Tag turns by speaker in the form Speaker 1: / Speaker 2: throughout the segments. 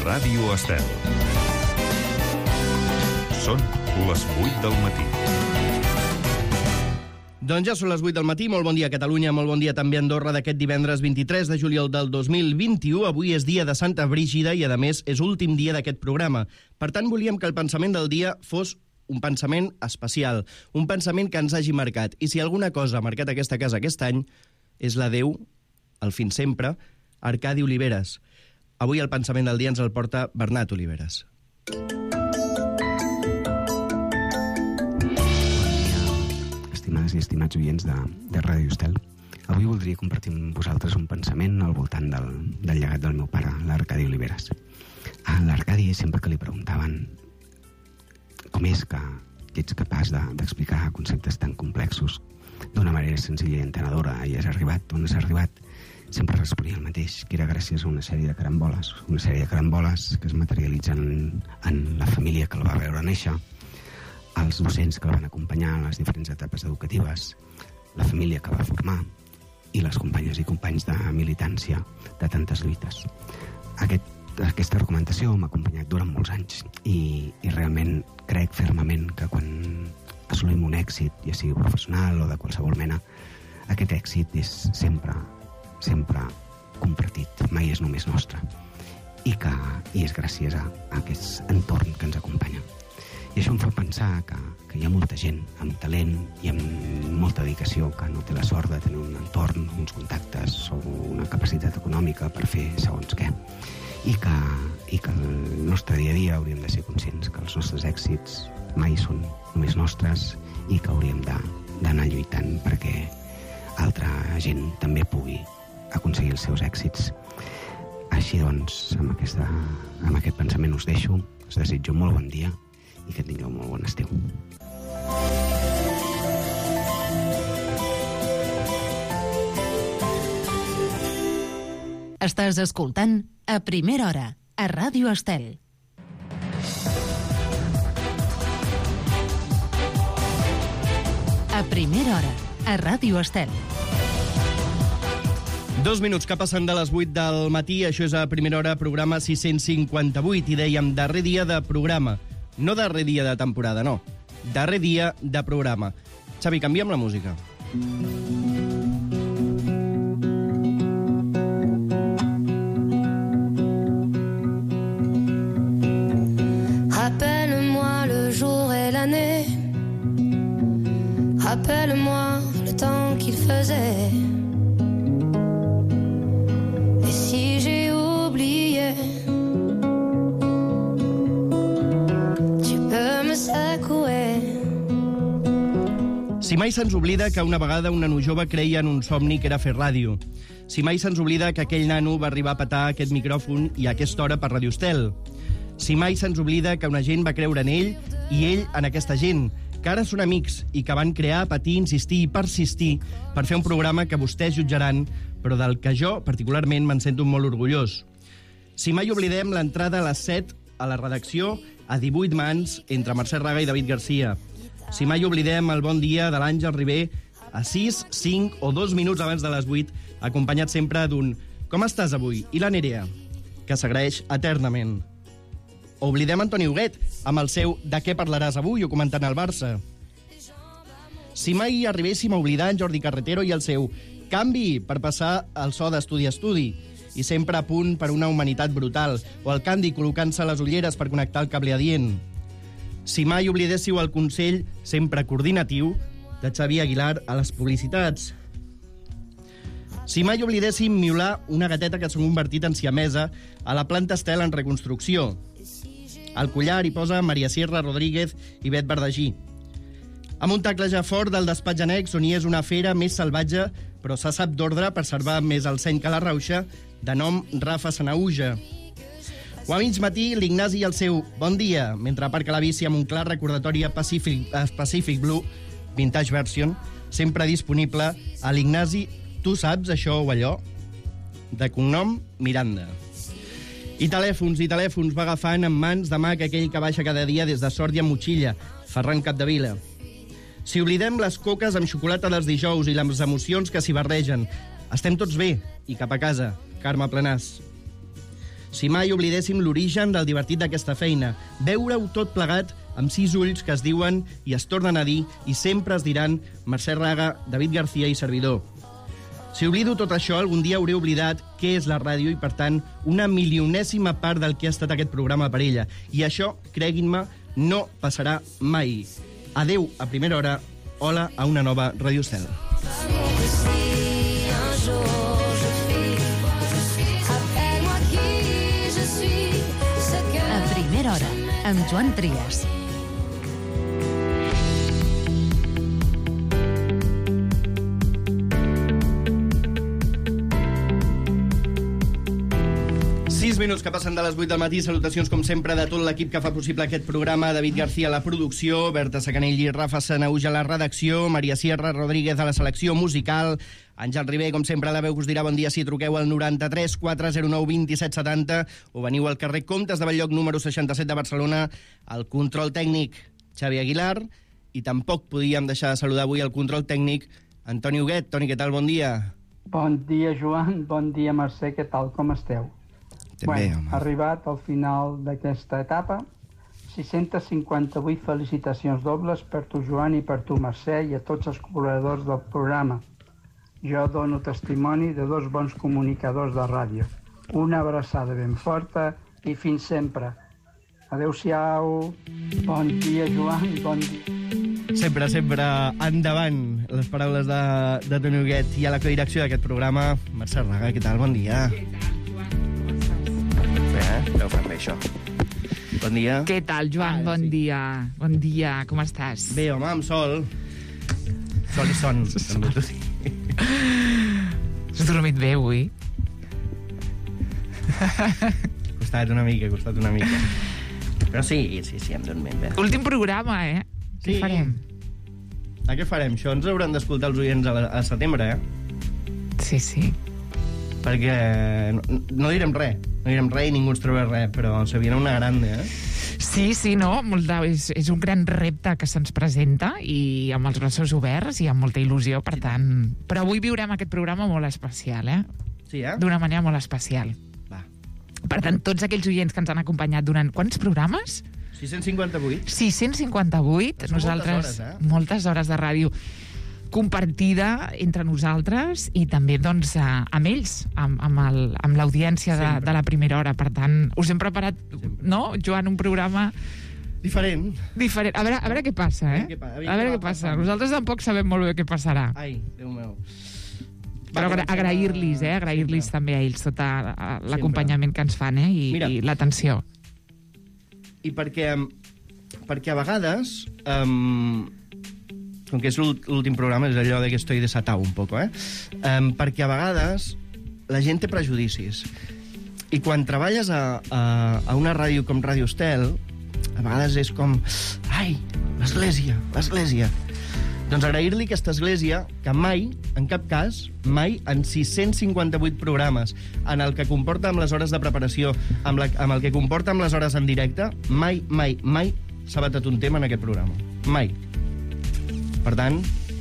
Speaker 1: Ràdio Estel. Són les 8 del matí.
Speaker 2: Doncs ja són les 8 del matí. Molt bon dia a Catalunya, molt bon dia també a Andorra d'aquest divendres 23 de juliol del 2021. Avui és dia de Santa Brígida i, a més, és últim dia d'aquest programa. Per tant, volíem que el pensament del dia fos un pensament especial, un pensament que ens hagi marcat. I si alguna cosa ha marcat aquesta casa aquest any, és la Déu, el fins sempre, Arcadi Oliveres. Avui el pensament del dia ens el porta Bernat Oliveres.
Speaker 3: Estimades i estimats oients de Ràdio Estel, avui voldria compartir amb vosaltres un pensament al voltant del llegat del meu pare, l'Arcadi Oliveres. A l'Arcadi, sempre que li preguntaven com és que ets capaç d'explicar conceptes tan complexos d'una manera senzilla i entenedora i has arribat on has arribat, sempre responia el mateix, que era gràcies a una sèrie de caramboles que es materialitzen en la família que el va veure néixer, els docents que el van acompanyar en les diferents etapes educatives, la família que va formar i les companyes i companys de militància de tantes lluites. Aquesta argumentació m'ha acompanyat durant molts anys i realment crec fermament que quan assolim un èxit, ja sigui professional o de qualsevol mena, aquest èxit és sempre compartit, mai és només nostre, i és gràcies a aquest entorn que ens acompanya. I això em fa pensar que hi ha molta gent amb talent i amb molta dedicació que no té la sort de tenir un entorn, uns contactes o una capacitat econòmica per fer segons què. I que el nostre dia a dia hauríem de ser conscients que els nostres èxits mai són només nostres i que hauríem d'anar lluitant perquè altra gent també pugui aconseguir els seus èxits. Així doncs, amb aquest pensament us deixo, us desitjo molt bon dia i que tingueu molt bon estiu.
Speaker 4: Estàs escoltant A Primera Hora, a Ràdio Estel. A Primera Hora, a Ràdio Estel.
Speaker 2: 2 minuts que passen de les 8 del matí, això és A Primera Hora, programa 658, i dèiem darrer dia de programa. No darrer dia de temporada, no. Darrer dia de programa. Xavi, canviem la música.
Speaker 5: Rappelle-moi le jour et l'année. Rappelle-moi le temps qu'il faisait. Et si j'ai oublié, tu peux me secouer.
Speaker 2: Si mai se'ns oblida que una vegada un nano jove creia en un somni que era fer ràdio. Si mai se'ns oblida que aquell nano va arribar a petar aquest micròfon i a aquesta hora per Ràdio Estel. Si mai se'ns oblida que una gent va creure en ell i ell en aquesta gent, que ara són amics i que van crear, patir, insistir i persistir per fer un programa que vostès jutjaran, però del que jo, particularment, me'n sento molt orgullós. Si mai oblidem l'entrada a les 7 a la redacció a 18 mans entre Mercè Raga i David Garcia. Si mai oblidem el bon dia de l'Àngel Ribé a 6, 5 o 2 minuts abans de les 8, acompanyat sempre d'un «Com estàs avui?» i la Nerea, que s'agraeix eternament. Oblidem Antoni Huguet amb el seu «De què parlaràs avui?» o comentant el Barça. Si mai arribéssim a oblidar en Jordi Carretero i el seu «Canvi» per passar el so d'estudi a estudi i sempre a punt per una humanitat brutal, o el Candy col·locant-se les ulleres per connectar el cable adient. Si mai oblidéssiu el consell sempre coordinatiu de Xavi Aguilar a les publicitats. Si mai oblidéssim miolar una gateta que s'ha convertit en siamesa a la planta Estel en reconstrucció. Al collar hi posa Maria Sierra Rodríguez i Bet Verdagí. Amb un taclejar fort del despatx annex on hi és una fera més salvatge, però se sap d'ordre per salvar més el seny que la rauxa, de nom Rafa Sanauja. O a mig matí, l'Ignasi i el seu bon dia, mentre aparca la bici amb un clar recordatori a Pacific Blue, Vintage Version, sempre disponible a l'Ignasi Tu saps això o allò? De cognom Miranda. I telèfons va agafant en mans de Mac aquell que baixa cada dia des de Sort i amb motxilla, Ferran Capdevila. Si oblidem les coques amb xocolata dels dijous i les emocions que s'hi barregen, estem tots bé i cap a casa, Carme Planàs. Si mai oblidéssim l'origen del divertit d'aquesta feina, veure-ho tot plegat amb 6 ulls que es diuen i es tornen a dir i sempre es diran Mercè Raga, David García i servidor. Si oblido tot això, algun dia hauré oblidat què és la ràdio i, per tant, una milionèsima part del que ha estat aquest programa per ella. I això, creguin-me, no passarà mai. Adeu a primera hora, hola a una nova Ràdio Estel.
Speaker 4: A primera hora, amb Joan Trias.
Speaker 2: Minuts que passen de les 8 del matí. Salutacions, com sempre, de tot l'equip que fa possible aquest programa. David García a la producció, Berta Sacanell i Rafa Sanauja a la redacció, Maria Sierra Rodríguez a la selecció musical, Àngel Ribé, com sempre, a la veu que us dirà bon dia si truqueu al 93 409 27 70 o veniu al carrer Comtes de Bell-lloc número 67 de Barcelona. Al control tècnic, Xavi Aguilar, i tampoc podíem deixar de saludar avui el control tècnic, Antoni Huguet. Toni, què tal? Bon dia.
Speaker 6: Bon dia, Joan. Bon dia, Mercè. Què tal? Com esteu?
Speaker 2: Bé,
Speaker 6: arribat al final d'aquesta etapa, 658 felicitacions dobles per tu, Joan, i per tu, Mercè, i a tots els col·laboradors del programa. Jo dono testimoni de 2 bons comunicadors de ràdio. Una abraçada ben forta i fins sempre. Adéu-siau. Bon dia, Joan. Bon dia.
Speaker 2: Sempre endavant les paraules de Toni Huguet, i a la codirecció d'aquest programa, Mercè Raga. Què tal? Bon dia. Deu fer bé, això. Bon dia.
Speaker 7: Què tal, Joan? Bon dia. Bon dia, com estàs?
Speaker 2: Bé, home, amb sol. Sol i son.
Speaker 7: Has dormit bé, avui?
Speaker 2: Costat una mica. Però sí, hem dormit bé.
Speaker 7: Últim programa, eh?
Speaker 2: Sí.
Speaker 7: Què farem?
Speaker 2: Què farem? Això ens hauran d'escoltar els oients a setembre,
Speaker 7: Sí.
Speaker 2: Perquè no direm res. No direm res i ningú ens troba res, però se viene una grande,
Speaker 7: Sí, no? És un gran repte que se'ns presenta i amb els braços oberts i amb molta il·lusió, per tant... Però avui viurem aquest programa molt especial,
Speaker 2: Sí,
Speaker 7: D'una manera molt especial.
Speaker 2: Va.
Speaker 7: Per tant, tots aquells oients que ens han acompanyat durant... Quants programes?
Speaker 2: 658.
Speaker 7: 658. Nosaltres, moltes hores de ràdio compartida entre nosaltres i també, doncs, amb ells, amb l'audiència de la primera hora. Per tant, us hem preparat, no, Joan, un programa...
Speaker 2: Diferent.
Speaker 7: A veure què passa, A veure què passa. Nosaltres tampoc sabem molt bé què passarà.
Speaker 2: Ai, Déu meu.
Speaker 7: Però agrair-los, agrair-los també a ells tot l'acompanyament que ens fan, i l'atenció.
Speaker 2: I perquè a vegades... com que és l'últim programa, és allò de que estoy desatado un poco, perquè a vegades la gent té prejudicis. I quan treballes a una ràdio com Ràdio Estel, a vegades és com... Ai, l'església. Doncs agrair-li aquesta església que mai, en cap cas, mai, en 658 programes, en el que comporta amb les hores de preparació, amb el que comporta amb les hores en directe, mai s'ha batat un tema en aquest programa. Mai. Per tant,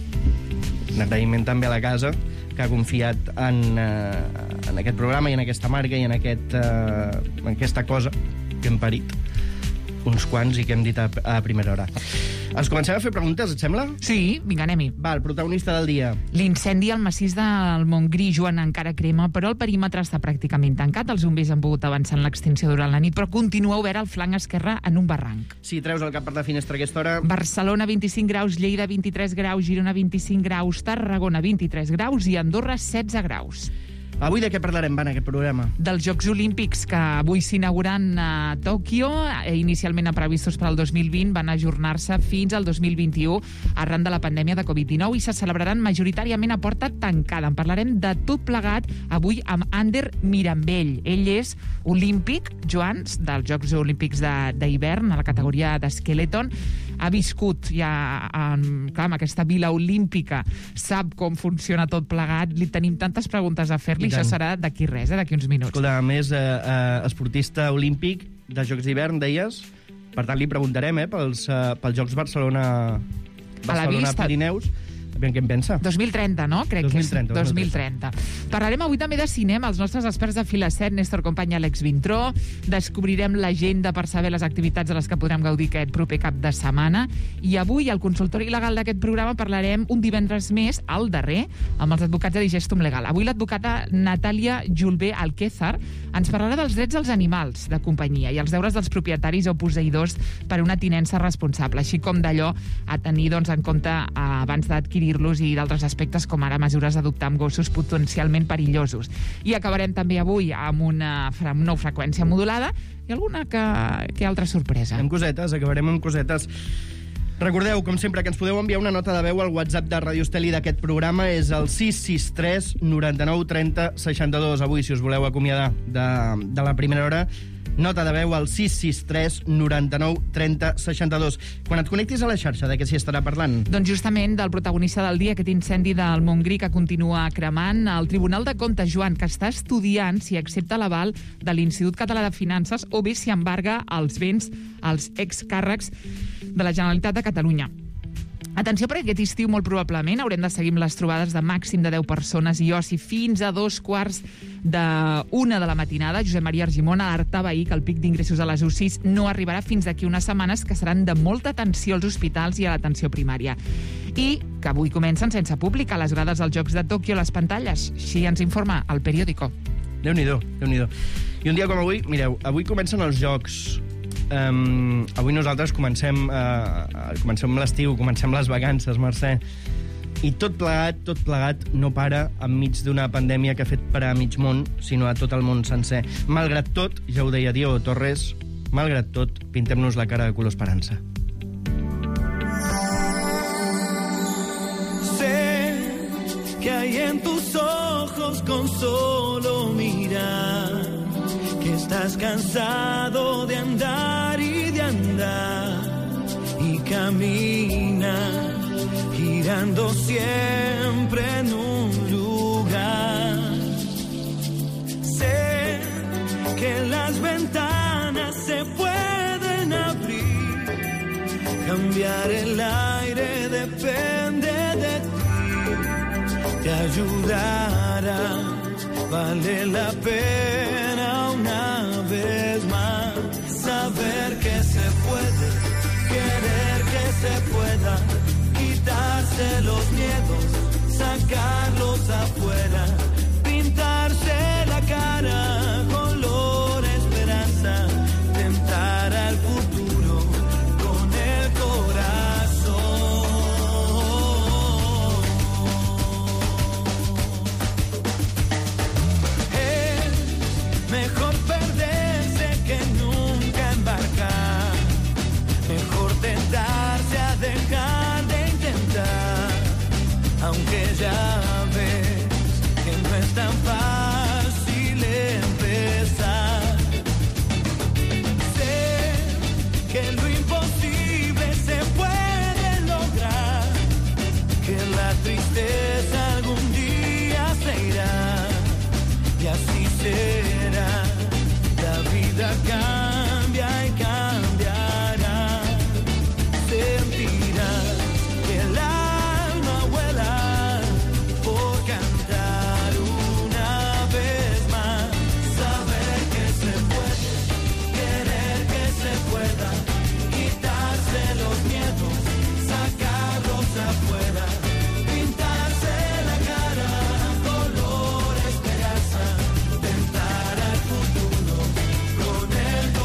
Speaker 2: un agraïment també a la casa, que ha confiat en aquest programa i en aquesta marca i en aquesta cosa que hem parit uns quants i que hem dit a primera hora. Ens comencem a fer preguntes, et sembla?
Speaker 7: Sí, vinga, anem-hi.
Speaker 2: Va, el protagonista del dia.
Speaker 7: L'incendi al massís del Montgrí, Joan, encara crema, però el perímetre està pràcticament tancat. Els bombers han pogut avançar en l'extinció durant la nit, però continua obert al flanc esquerre en un barranc.
Speaker 2: Si treus el cap per la finestra a aquesta hora...
Speaker 7: Barcelona, 25 graus, Lleida, 23 graus, Girona, 25 graus, Tarragona, 23 graus i Andorra, 16 graus.
Speaker 2: Avui de què parlarem, en aquest programa?
Speaker 7: Dels Jocs Olímpics que avui s'inauguran a Tòquio, inicialment previstos per al 2020, van ajornar-se fins al 2021 arran de la pandèmia de Covid-19 i se celebraran majoritàriament a porta tancada. En parlarem de tot plegat avui amb Ander Mirambell. Ell és olímpic, Joan, dels Jocs Olímpics d'hivern, a la categoria d'esqueleton. Ha viscut ja clar, en aquesta vila olímpica, sap com funciona tot plegat, li tenim tantes preguntes a fer-li, això serà d'aquí res, d'aquí uns minuts.
Speaker 2: Escolta, a més, esportista olímpic de Jocs d'hivern, deies, per tant li preguntarem pels Jocs Barcelona Pirineus. Ben, què en pensa?
Speaker 7: 2030, no? Crec
Speaker 2: 2030,
Speaker 7: que és 2030. Parlarem avui també de cinema. Els nostres experts de Fila 7, Néstor Company i Àlex Vintró. Descobrirem l'agenda per saber les activitats a les que podrem gaudir aquest proper cap de setmana. I avui, al consultori legal d'aquest programa, parlarem un divendres més, al darrer, amb els advocats de Digestum Legal. Avui l'advocata Natàlia Julbé Alquézar ens parlarà dels drets dels animals de companyia i els deures dels propietaris o posseïdors per una tinença responsable, així com d'allò a tenir en compte abans d'adquirir-los i d'altres aspectes com ara mesures a adoptar amb gossos potencialment perillosos. I acabarem també avui amb una freqüència modulada i alguna que altra sorpresa.
Speaker 2: Amb cosetes, acabarem amb cosetes. Recordeu, com sempre, que ens podeu enviar una nota de veu al WhatsApp de Radio Estel i d'aquest programa. És el 663 99 30 62. Avui, si us voleu acomiadar de la primera hora, nota de veu al 663 99 30 62. Quan et connectis a la xarxa, de què s'hi estarà parlant?
Speaker 7: Doncs justament del protagonista del dia, aquest incendi del Montgrí que continua cremant. El Tribunal de Comptes, Joan, que està estudiant si accepta l'aval de l'Institut Català de Finances o bé si embarga els béns als excàrrecs de la Generalitat de Catalunya. Atenció, perquè aquest estiu molt probablement haurem de seguir amb les trobades de màxim de 10 persones i oci fins a 2:45 de la matinada. Josep Maria Argimon alertava ahir que el pic d'ingressos a les UCIs no arribarà fins d'aquí unes setmanes, que seran de molta atenció als hospitals i a l'atenció primària. I que avui comencen sense públic a les grades dels Jocs de Tòquio les pantalles. Així ens informa el Periódico.
Speaker 2: Déu-n'hi-do, Déu-n'hi-do. I un dia com avui, mireu, avui comencen els Jocs. Avui nosaltres comencem l'estiu, comencem les vacances, Mercè. I tot plegat no para enmig d'una pandèmia que ha fet parar mig món, sinó a tot el món sencer. Malgrat tot, ja ho deia Diego Torres, malgrat tot, pintem-nos la cara de color esperança.
Speaker 8: Sé que hay en tus ojos con solo mirar que estás cansado de andar y de andar y caminar girando siempre en un lugar. Sé que las ventanas se pueden abrir, cambiar el aire depende de ti, te ayudará, vale la pena una vez más saber que se puede, querer que se pueda, quitarse los miedos, sacarlos afuera, pintarse la cara color esperanza, tentar al futuro con el corazón. Mejor perderse que nunca embarcar. Mejor tentarse a dejar de intentar. Aunque ya ves que no es tan fácil empezar. Sé que lo imposible se puede lograr. Que la tristeza algún día se irá. Y así será, la vida cambia y cambiará, sentirás que el alma vuela por cantar una vez más, saber que se puede, querer que se pueda, quitarse los miedos, sacarlos afuera, pintarse la cara color esperanza, tentar al futuro con el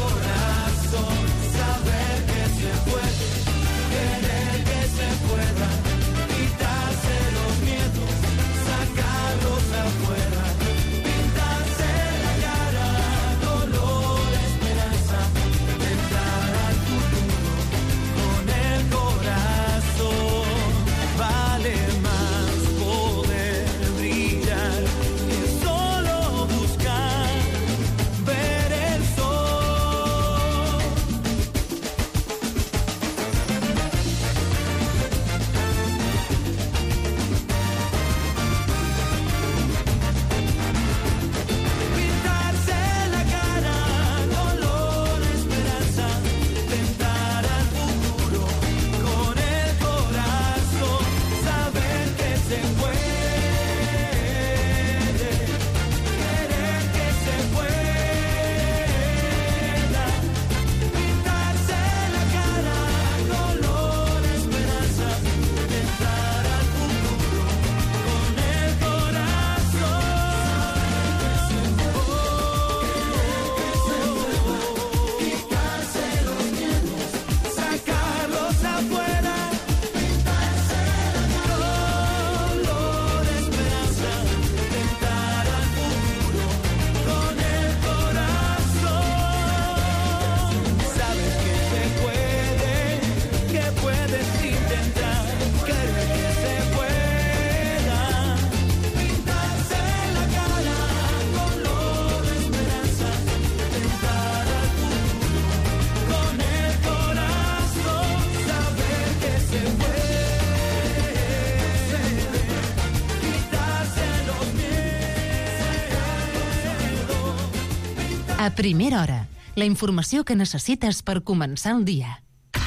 Speaker 4: A primera hora, la informació que necessites per començar el dia.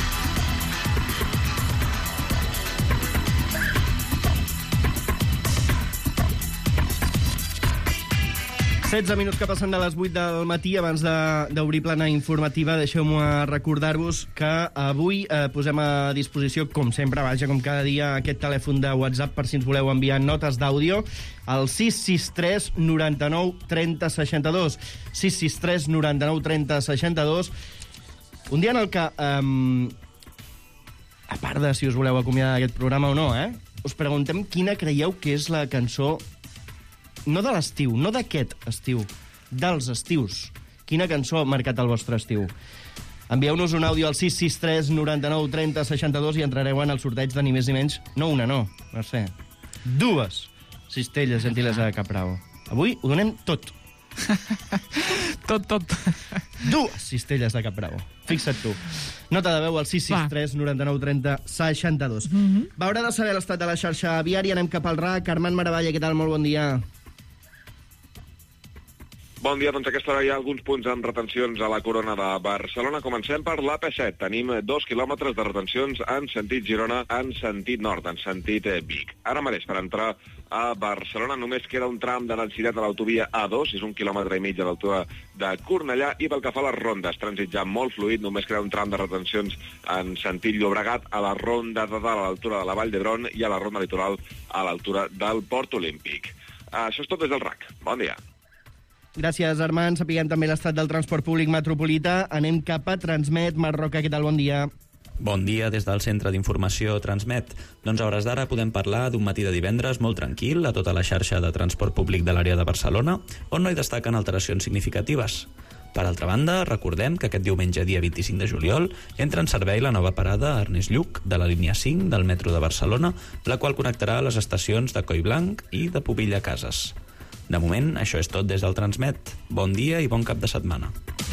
Speaker 2: Setze minuts que passen de les 8 del matí. Abans d'obrir plana informativa, deixeu-me recordar-vos que avui posem a disposició, com sempre, com cada dia, aquest telèfon de WhatsApp per si ens voleu enviar notes d'àudio, al 663 99 30 62. 663 99 30 62. Un dia en el que, a part de si us voleu acomiadar d'aquest programa o no, us preguntem quina creieu que és la cançó, no de l'estiu, no d'aquest estiu, dels estius. Quina cançó ha marcat el vostre estiu? Envieu-nos un àudio al 663 99 30 62 i entrareu en el sorteig de ni més ni menys, no una, no, Mercè, 2 cistelles gentilesa de Capravo. Avui ho donem tot.
Speaker 7: Tot.
Speaker 2: 2 cistelles de Capravo. Fixa't tu. Nota de veu al 663 99 30 62. Va, hora de saber l'estat de la xarxa viària. Anem cap al RAC. Armand Maravalla, què tal? Molt bon dia.
Speaker 9: Bon dia, doncs a aquesta hora hi ha alguns punts amb retencions a la Corona de Barcelona. Comencem per l'AP7. Tenim 2 quilòmetres de retencions en sentit Girona, en sentit nord, en sentit Vic. Ara mateix, per entrar a Barcelona, només queda un tram de densitat a l'autovia A2, és 1,5 quilòmetres a l'altura de Cornellà, i pel que fa a les rondes, trànsit ja molt fluid, només queda un tram de retencions en sentit Llobregat, a la ronda de dalt a l'altura de la Vall d'Hebron i a la ronda litoral a l'altura del Port Olímpic. Això és tot des del RAC. Bon dia.
Speaker 2: Gràcies, Armand. Sapiguem també l'estat del transport públic metropolità. Anem cap a Transmet. Marc Roca, què tal? Bon dia.
Speaker 10: Bon dia des del Centre d'Informació Transmet. Doncs a hores d'ara podem parlar d'un matí de divendres molt tranquil a tota la xarxa de transport públic de l'àrea de Barcelona, on no hi destaquen alteracions significatives. Per altra banda, recordem que aquest diumenge, dia 25 de juliol, entra en servei la nova parada Ernest Lluch de la línia 5 del metro de Barcelona, la qual connectarà les estacions de Collblanc i de Pobilla Cases. De moment, això és tot des del Transmet. Bon dia i bon cap de setmana.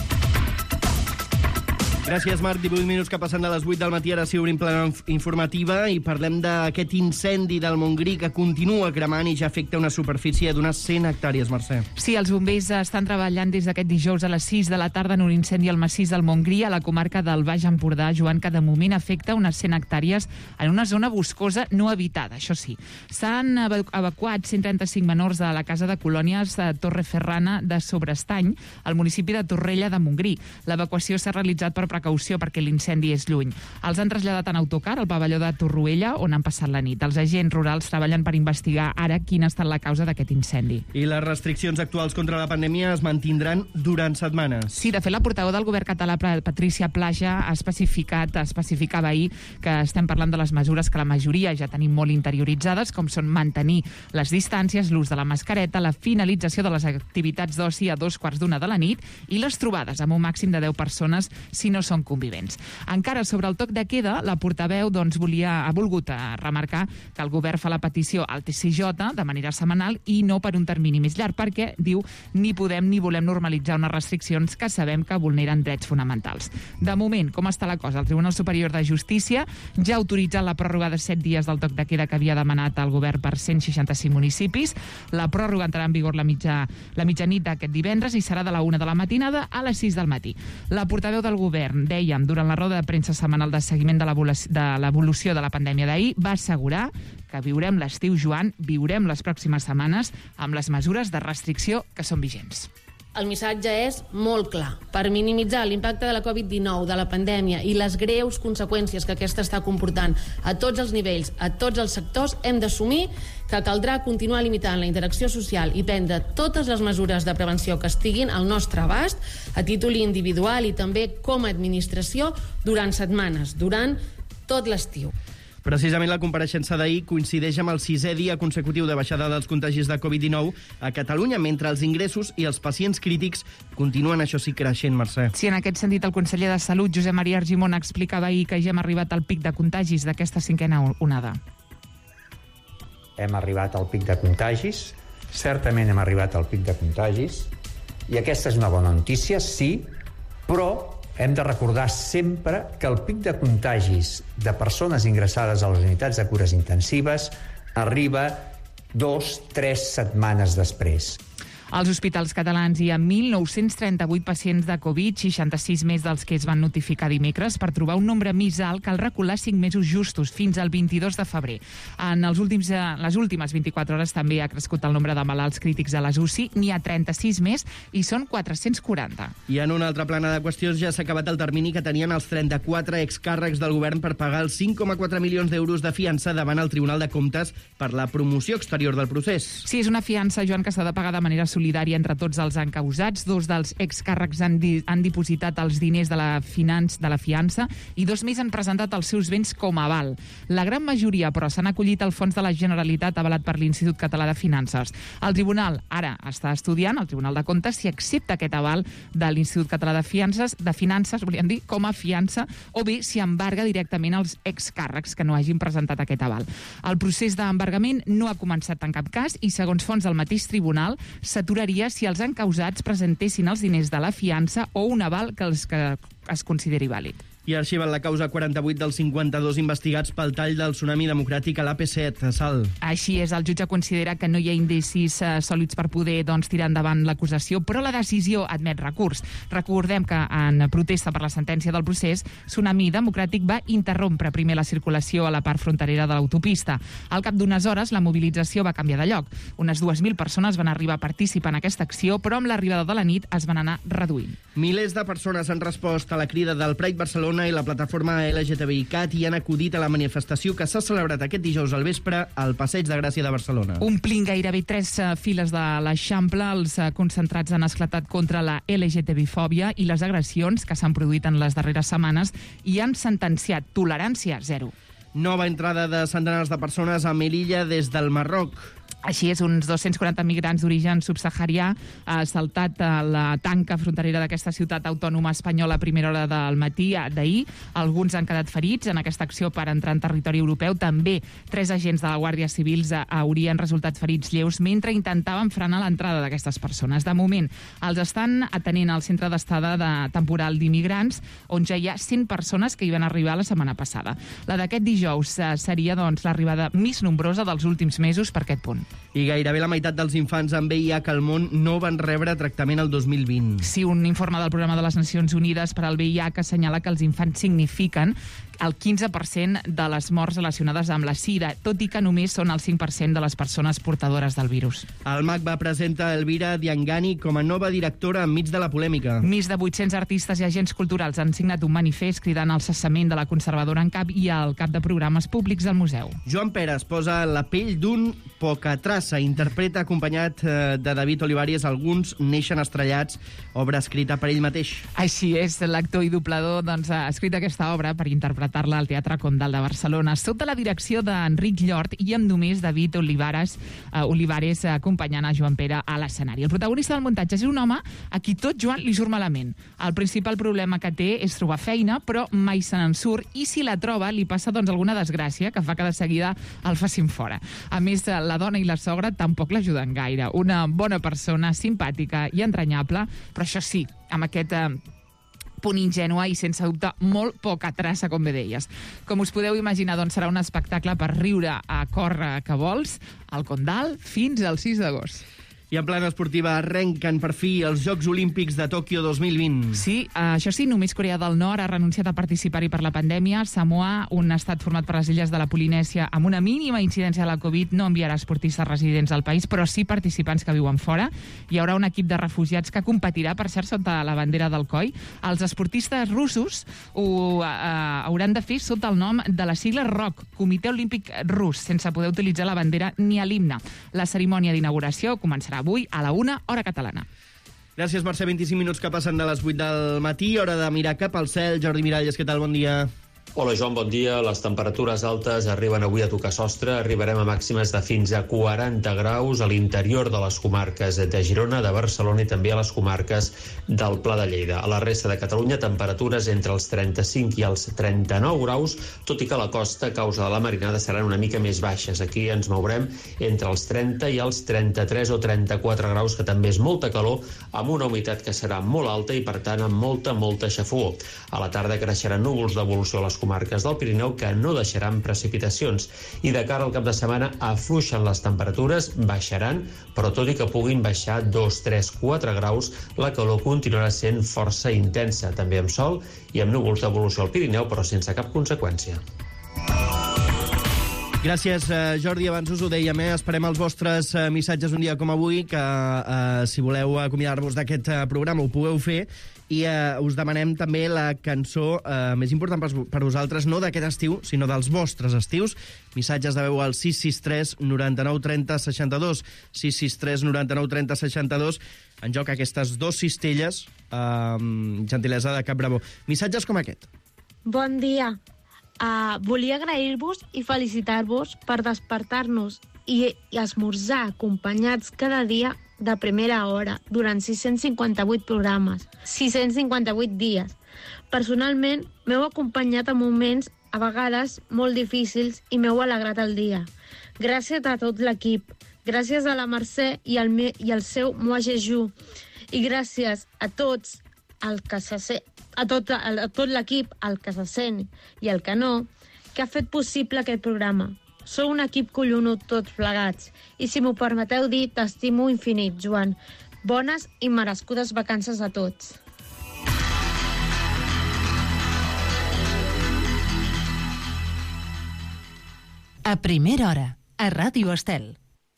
Speaker 2: Gràcies, Marc. 18 minuts que passen de les 8 del matí. Ara sí obrim plana informativa i parlem d'aquest incendi del Montgrí que continua cremant i ja afecta una superfície d'unes 100 hectàrees, Mercè.
Speaker 7: Sí, els bombers estan treballant des d'aquest dijous a les 6 de la tarda en un incendi al massís del Montgrí, a la comarca del Baix Empordà, Joan, que de moment afecta unes 100 hectàrees en una zona boscosa no habitada, això sí. S'han evacuat 135 menors de la casa de colònies de Torreferrana de Sobrestany, al municipi de Torrella de Montgrí. L'evacuació s'ha realitzat per precaució perquè l'incendi és lluny. Els han traslladat en autocar al pavelló de Torroella, on han passat la nit. Els agents rurals treballen per investigar ara quina ha estat la causa d'aquest incendi.
Speaker 2: I les restriccions actuals contra la pandèmia es mantindran durant setmanes.
Speaker 7: Sí, de fet, la portaveu del govern català, Patrícia Plaja, especificava ahir que estem parlant de les mesures que la majoria ja tenim molt interioritzades, com són mantenir les distàncies, l'ús de la mascareta, la finalització de les activitats d'oci a 2:15 de la nit i les trobades amb un màxim de 10 persones si no són convivents. Encara sobre el toc de queda, la portaveu ha volgut remarcar que el govern fa la petició al TCJ de manera setmanal i no per un termini més llarg, perquè, diu, ni podem ni volem normalitzar unes restriccions que sabem que vulneren drets fonamentals. De moment, com està la cosa? El Tribunal Superior de Justícia ja ha autoritzat la pròrroga de 7 dies del toc de queda que havia demanat el govern per 165 municipis. La pròrroga entrarà en vigor la mitjanit d'aquest divendres i serà de la 1 de la matinada a les 6 del matí. La portaveu del govern, dèiem, durant la roda de premsa setmanal de seguiment de l'evolució de la pandèmia d'ahir, va assegurar que viurem l'estiu, Joan, viurem les pròximes setmanes amb les mesures de restricció que són vigents.
Speaker 11: El missatge és molt clar. Per minimitzar l'impacte de la Covid-19, de la pandèmia i les greus conseqüències que aquesta està comportant a tots els nivells, a tots els sectors, hem d'assumir que caldrà continuar limitant la interacció social i prendre totes les mesures de prevenció que estiguin al nostre abast, a títol individual i també com a administració, durant setmanes, durant tot l'estiu.
Speaker 2: Precisament la compareixença d'ahir coincideix amb el 6è dia consecutiu de baixada dels contagis de Covid-19 a Catalunya, mentre els ingressos i els pacients crítics continuen, això sí, creixent, Mercè.
Speaker 7: Sí, en aquest sentit, el conseller de Salut, Josep Maria Argimon, explicava ahir que ja hem arribat al pic de contagis d'aquesta 5a onada.
Speaker 12: Hem arribat al pic de contagis, certament hem arribat al pic de contagis, i aquesta és una bona notícia, sí, però hem de recordar sempre que el pic de contagis de persones ingressades a les unitats de cures intensives arriba 2-3 setmanes després.
Speaker 7: Als hospitals catalans hi ha 1.938 pacients de Covid, 66 més dels que es van notificar dimecres. Per trobar un nombre més alt cal recular 5 mesos justos, fins al 22 de febrer. En les últimes 24 hores també ha crescut el nombre de malalts crítics a les UCI. N'hi ha 36 més i són 440.
Speaker 2: I en una altra plana de qüestions ja s'ha acabat el termini que tenien els 34 excàrrecs del govern per pagar els 5,4 milions d'euros de fiança davant el Tribunal de Comptes per la promoció exterior del procés.
Speaker 7: Sí, és una fiança, Joan, que s'ha de pagar de manera solidària entre tots els encausats. 2 dels excàrrecs han dipositat els diners de la fiança i 2 més han presentat els seus béns com a aval. La gran majoria, però, s'han acollit al fons de la Generalitat avalat per l'Institut Català de Finances. El Tribunal ara està estudiant, el Tribunal de Comptes, si accepta aquest aval de l'Institut Català de Finances, volíem dir, com a fiança, o bé si embarga directament els excàrrecs que no hagin presentat aquest aval. El procés d'embargament no ha començat en cap cas i, segons fonts del mateix tribunal, s'aturaria si els encausats presentessin els diners de la fiança o un aval que es consideri vàlid.
Speaker 2: I arxiven la causa 48 dels 52 investigats pel tall del tsunami democràtic a l'AP7, Sal.
Speaker 7: Així és, el jutge considera que no hi ha indicis sòlids per poder tirar endavant l'acusació, però la decisió admet recurs. Recordem que, en protesta per la sentència del procés, Tsunami Democràtic va interrompre primer la circulació a la part fronterera de l'autopista. Al cap d'unes hores, la mobilització va canviar de lloc. Unes 2.000 persones van arribar a participar en aquesta acció, però amb l'arribada de la nit es van anar reduint.
Speaker 2: Milers de persones han respost a la crida del Pride Barcelona i la plataforma LGTBICAT i han acudit a la manifestació que s'ha celebrat aquest dijous al vespre al Passeig de Gràcia de Barcelona.
Speaker 7: Omplint gairebé 3 files de l'Eixample, els concentrats han esclatat contra la LGTBI-fòbia i les agressions que s'han produït en les darreres setmanes i han sentenciat tolerància zero.
Speaker 2: Nova entrada de centenars de persones a Melilla des del Marroc.
Speaker 7: Així és, uns 240 migrants d'origen subsaharià han saltat la tanca fronterera d'aquesta ciutat autònoma espanyola a primera hora del matí d'ahir. Alguns han quedat ferits en aquesta acció per entrar en territori europeu. També 3 agents de la Guàrdia Civil haurien resultat ferits lleus mentre intentaven frenar l'entrada d'aquestes persones. De moment, els estan atenent al centre d'estada temporal d'immigrants, on ja hi ha 100 persones que hi van arribar la setmana passada. La d'aquest dijous seria l'arribada més nombrosa dels últims mesos per aquest punt.
Speaker 2: I gairebé la meitat dels infants amb VIH al món no van rebre tractament el 2020.
Speaker 7: Sí, un informe del Programa de les Nacions Unides per al VIH assenyala que els infants signifiquen el 15% de les morts relacionades amb la sida, tot i que només són el 5% de les persones portadores del virus.
Speaker 2: El MACBA presenta Elvira Diangani com a nova directora enmig de la polèmica.
Speaker 7: Més de 800 artistes i agents culturals han signat un manifest cridant al cessament de la conservadora en cap i al cap de programes públics del museu.
Speaker 2: Joan Peres posa la pell d'un poca traça, interpreta acompanyat de David Olivares Alguns neixen estrellats, obra escrita per ell mateix.
Speaker 7: Així és, l'actor i doblador ha escrit aquesta obra per interpretar-la al Teatre Condal de Barcelona, sota la direcció d'Enric Llort i amb només David Olivares acompanyant a Joan Pere a l'escenari. El protagonista del muntatge és un home a qui tot Joan li surt malament. El principal problema que té és trobar feina, però mai se n'en surt, i si la troba li passa alguna desgràcia que fa que de seguida el facin fora. A més, la dona i la sogra tampoc l'ajuden gaire. Una bona persona, simpàtica i entranyable, però això sí, amb aquest punt ingènua i sense dubte molt poca traça, com bé deies. Com us podeu imaginar, serà un espectacle per riure a córrer que vols al Condal fins al 6 d'agost.
Speaker 2: I en plana esportiva arrenquen per fi els Jocs Olímpics de Tòquio 2020.
Speaker 7: Sí, això sí, només Corea del Nord ha renunciat a participar-hi per la pandèmia. Samoa, un estat format per les illes de la Polinèsia amb una mínima incidència de la Covid, no enviarà esportistes residents al país, però sí participants que viuen fora. Hi haurà un equip de refugiats que competirà, per cert, sota la bandera del COI. Els esportistes russos ho hauran de fer sota el nom de la sigla ROC, Comitè Olímpic Rus, sense poder utilitzar la bandera ni a l'himne. La cerimònia d'inauguració començarà avui a la 1, hora catalana.
Speaker 2: Gràcies, Mercè. 25 minuts que passen de les 8 del matí. Hora de mirar cap al cel. Jordi Miralles, què tal? Bon dia.
Speaker 13: Hola, Joan, bon dia. Les temperatures altes arriben avui a tocar sostre. Arribarem a màximes de fins a 40 graus a l'interior de les comarques de Girona, de Barcelona i també a les comarques del Pla de Lleida. A la resta de Catalunya, temperatures entre els 35 i els 39 graus, tot i que a la costa, a causa de la marinada, seran una mica més baixes. Aquí ens mourem entre els 30 i els 33 o 34 graus, que també és molta calor, amb una humitat que serà molt alta i, per tant, amb molta xafogor. A la tarda creixeran núvols d'evolució a les les comarques del Pirineu que no deixaran precipitacions. I de cara al cap de setmana afluixen les temperatures, baixaran, però tot i que puguin baixar 2, 3, 4 graus, la calor continuarà sent força intensa, també amb sol i amb núvols d'evolució al Pirineu, però sense cap conseqüència.
Speaker 2: Gràcies, Jordi. Abans us ho dèiem, esperem els vostres missatges un dia com avui, que si voleu acomiadar-vos d'aquest programa ho pugueu fer, i us demanem també la cançó més important per vosaltres, no d'aquest estiu, sinó dels vostres estius. Missatges de veu al 663 99 30 62, 663 99 30 62, en joc aquestes 2 cistelles, gentilesa de Cap Bravo. Missatges com aquest.
Speaker 14: Bon dia. Volia agrair-vos i felicitar-vos per despertar-nos i esmorzar acompanyats cada dia de primera hora durant 658 programes, 658 dies. Personalment, m'heu acompanyat en moments, a vegades, molt difícils i m'heu alegrat el dia. Gràcies a tot l'equip. Gràcies a la Mercè i al seu Moi Jeju. I gràcies a tots el que a tot l'equip, el que se sent i el que no, que ha fet possible aquest programa. Sou un equip collonut tots plegats. I si m'ho permeteu dir, t'estimo infinit, Joan. Bones i merescudes vacances a tots.
Speaker 4: A primera hora, a Ràdio Estel.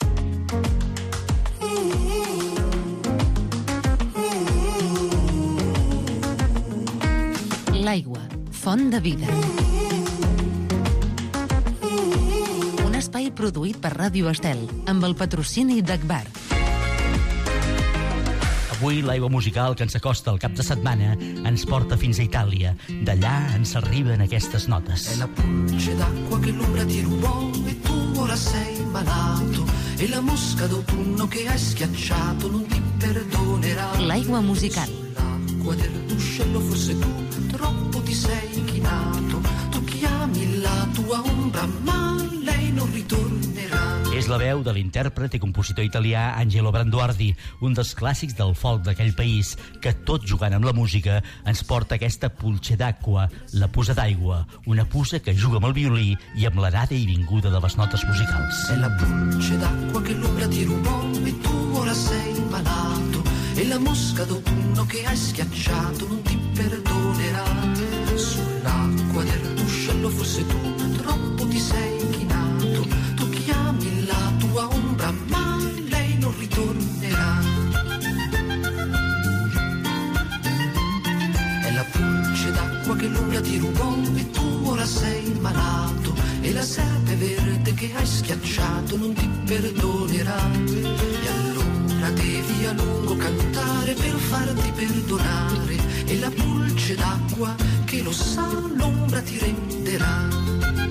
Speaker 4: L'aigua, font de vida. Un espai produït per Ràdio Estel, amb el patrocini d'Agbar.
Speaker 15: Avui l'aigua musical que ens acosta al cap de setmana ens porta fins a Itàlia. D'allà ens arriben aquestes notes.
Speaker 8: È la pulce d'acqua che l'ombra ti rubò e tu ora sei malato e la mosca d'autunno che hai schiacciato non ti perdonerà.
Speaker 4: L'aigua musical.
Speaker 8: L'acqua del ruscello forse tu troppo ti sei inchinato, tu chiami la tua ombra ma lei non ritornerà.
Speaker 15: És la veu de l'intèrpret i compositor italià Angelo Branduardi, un dels clàssics del folk d'aquell país, que tot jugant amb la música ens porta aquesta pulce d'acqua, la pusa d'aigua, una pusa que juga amb el violí i amb l'anada i vinguda de les notes musicals.
Speaker 8: È la pulce d'acqua che l'ombra ti rubò e tu ora sei malato e la mosca d'autunno che hai schiacciato non ti perdonerà. Sull'acqua del ruscello forse tu troppo ti sei inchinato, tu chiami la tua ombra ma lei non ritornerà. È la pulce d'acqua che l'ombra ti rubò e tu ora sei malato e la serpe verde che hai schiacciato non ti perdonerà. E allora devi a lungo cantare per farti perdonare e la pulce d'acqua che lo sa l'ombra ti renderà.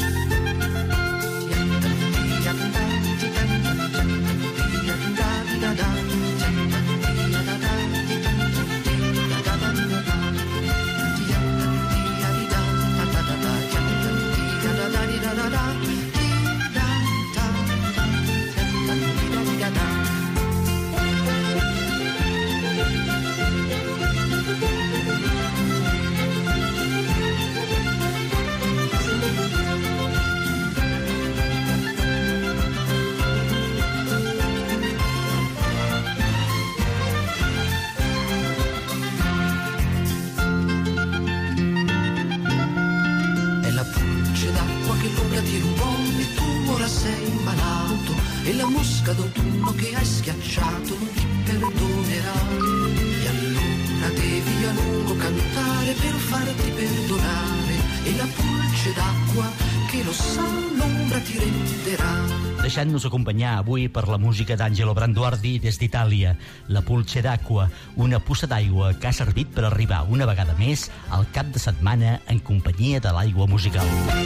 Speaker 8: E la mosca d'autunno che hai schiacciato non ti perdonerà. E allora devi a lungo cantare per farti perdonare e la pulce d'acqua che lo sa l'ombra ti renderà.
Speaker 15: Deixant-nos acompanyar avui per la música d'Angelo Branduardi des d'Itàlia, la pulce d'acqua, una pussa d'aigua que ha servit per arribar una vegada més al cap de setmana en companyia de l'aigua musical.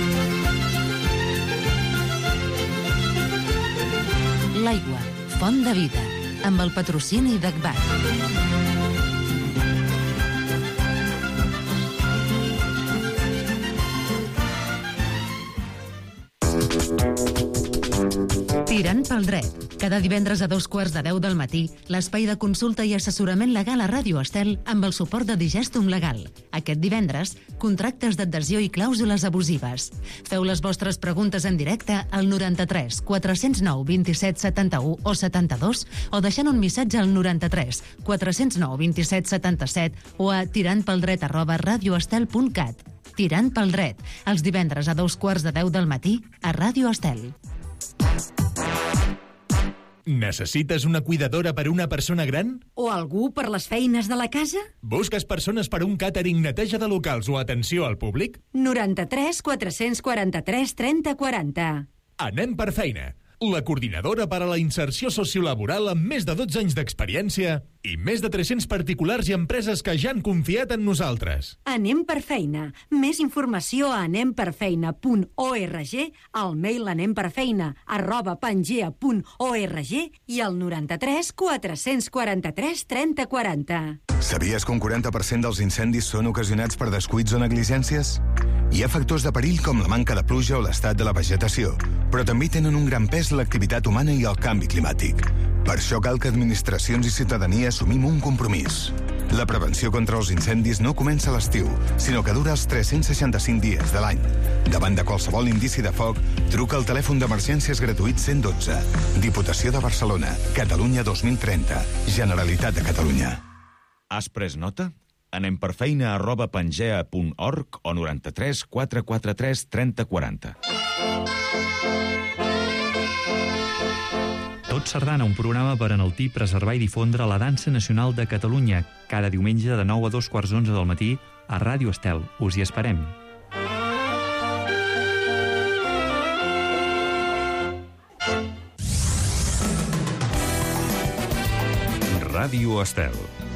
Speaker 4: L'aigua, font de vida, amb el patrocini d'Agbar. Tirant pel dret, Cada divendres a 2:15 del matí, l'espai de consulta i assessorament legal a Ràdio Estel amb el suport de Digestum Legal. Aquest divendres, contractes d'adhesió i clàusules abusives. Feu les vostres preguntes en directe al 93 409 27 71 o 72 o deixant un missatge al 93 409 27 77 o a tirantpeldret@radioestel.cat. Tirant pel dret, els divendres a 2:15 del matí a Ràdio Estel.
Speaker 16: Necessites una cuidadora per a una persona gran?
Speaker 17: O algú per les feines de la casa?
Speaker 16: Busques persones per a un càtering, neteja de locals o atenció al públic?
Speaker 17: 93 443 30 40.
Speaker 16: Anem per feina. La coordinadora per a la inserció sociolaboral amb més de 12 anys d'experiència i més de 300 particulars i empreses que ja han confiat en nosaltres.
Speaker 17: Anem per feina. Més informació a anemperfeina.org, al mail anemperfeina@pangea.org i al 93 443 30 40.
Speaker 18: Sabies que un 40% dels incendis són ocasionats per descuits o negligències? Hi ha factors de perill com la manca de pluja o l'estat de la vegetació, però també tenen un gran pes l'activitat humana i el canvi climàtic. Per això cal que administracions i ciutadania assumim un compromís. La prevenció contra els incendis no comença a l'estiu, sinó que dura els 365 dies de l'any. Davant de qualsevol indici de foc, truca al telèfon d'emergències gratuït 112. Diputació de Barcelona, Catalunya 2030, Generalitat de Catalunya.
Speaker 1: Has pres nota? anemperfeina@pangea.org o 93 443 30 40.
Speaker 19: Tot Sardana, un programa per enaltir, preservar i difondre la dansa nacional de Catalunya. Cada diumenge de 9 a 2:15 del matí a Ràdio Estel. Us hi esperem.
Speaker 1: Ràdio Estel.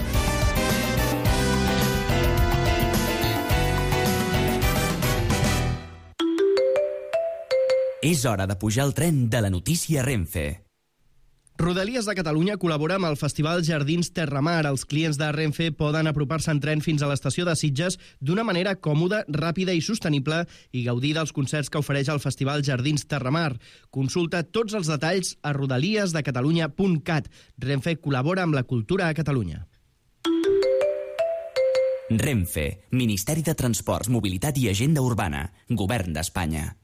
Speaker 20: És hora de pujar al tren de la notícia Renfe.
Speaker 2: Rodalies de Catalunya col·labora amb el Festival Jardins Terramar. Els clients de Renfe poden apropar-se en tren fins a l'estació de Sitges d'una manera còmoda, ràpida i sostenible i gaudir dels concerts que ofereix el Festival Jardins Terramar. Consulta tots els detalls a rodaliesdecatalunya.cat. Renfe col·labora amb la cultura a Catalunya.
Speaker 20: Renfe, Ministeri de Transports, Mobilitat i Agenda Urbana, Govern d'Espanya.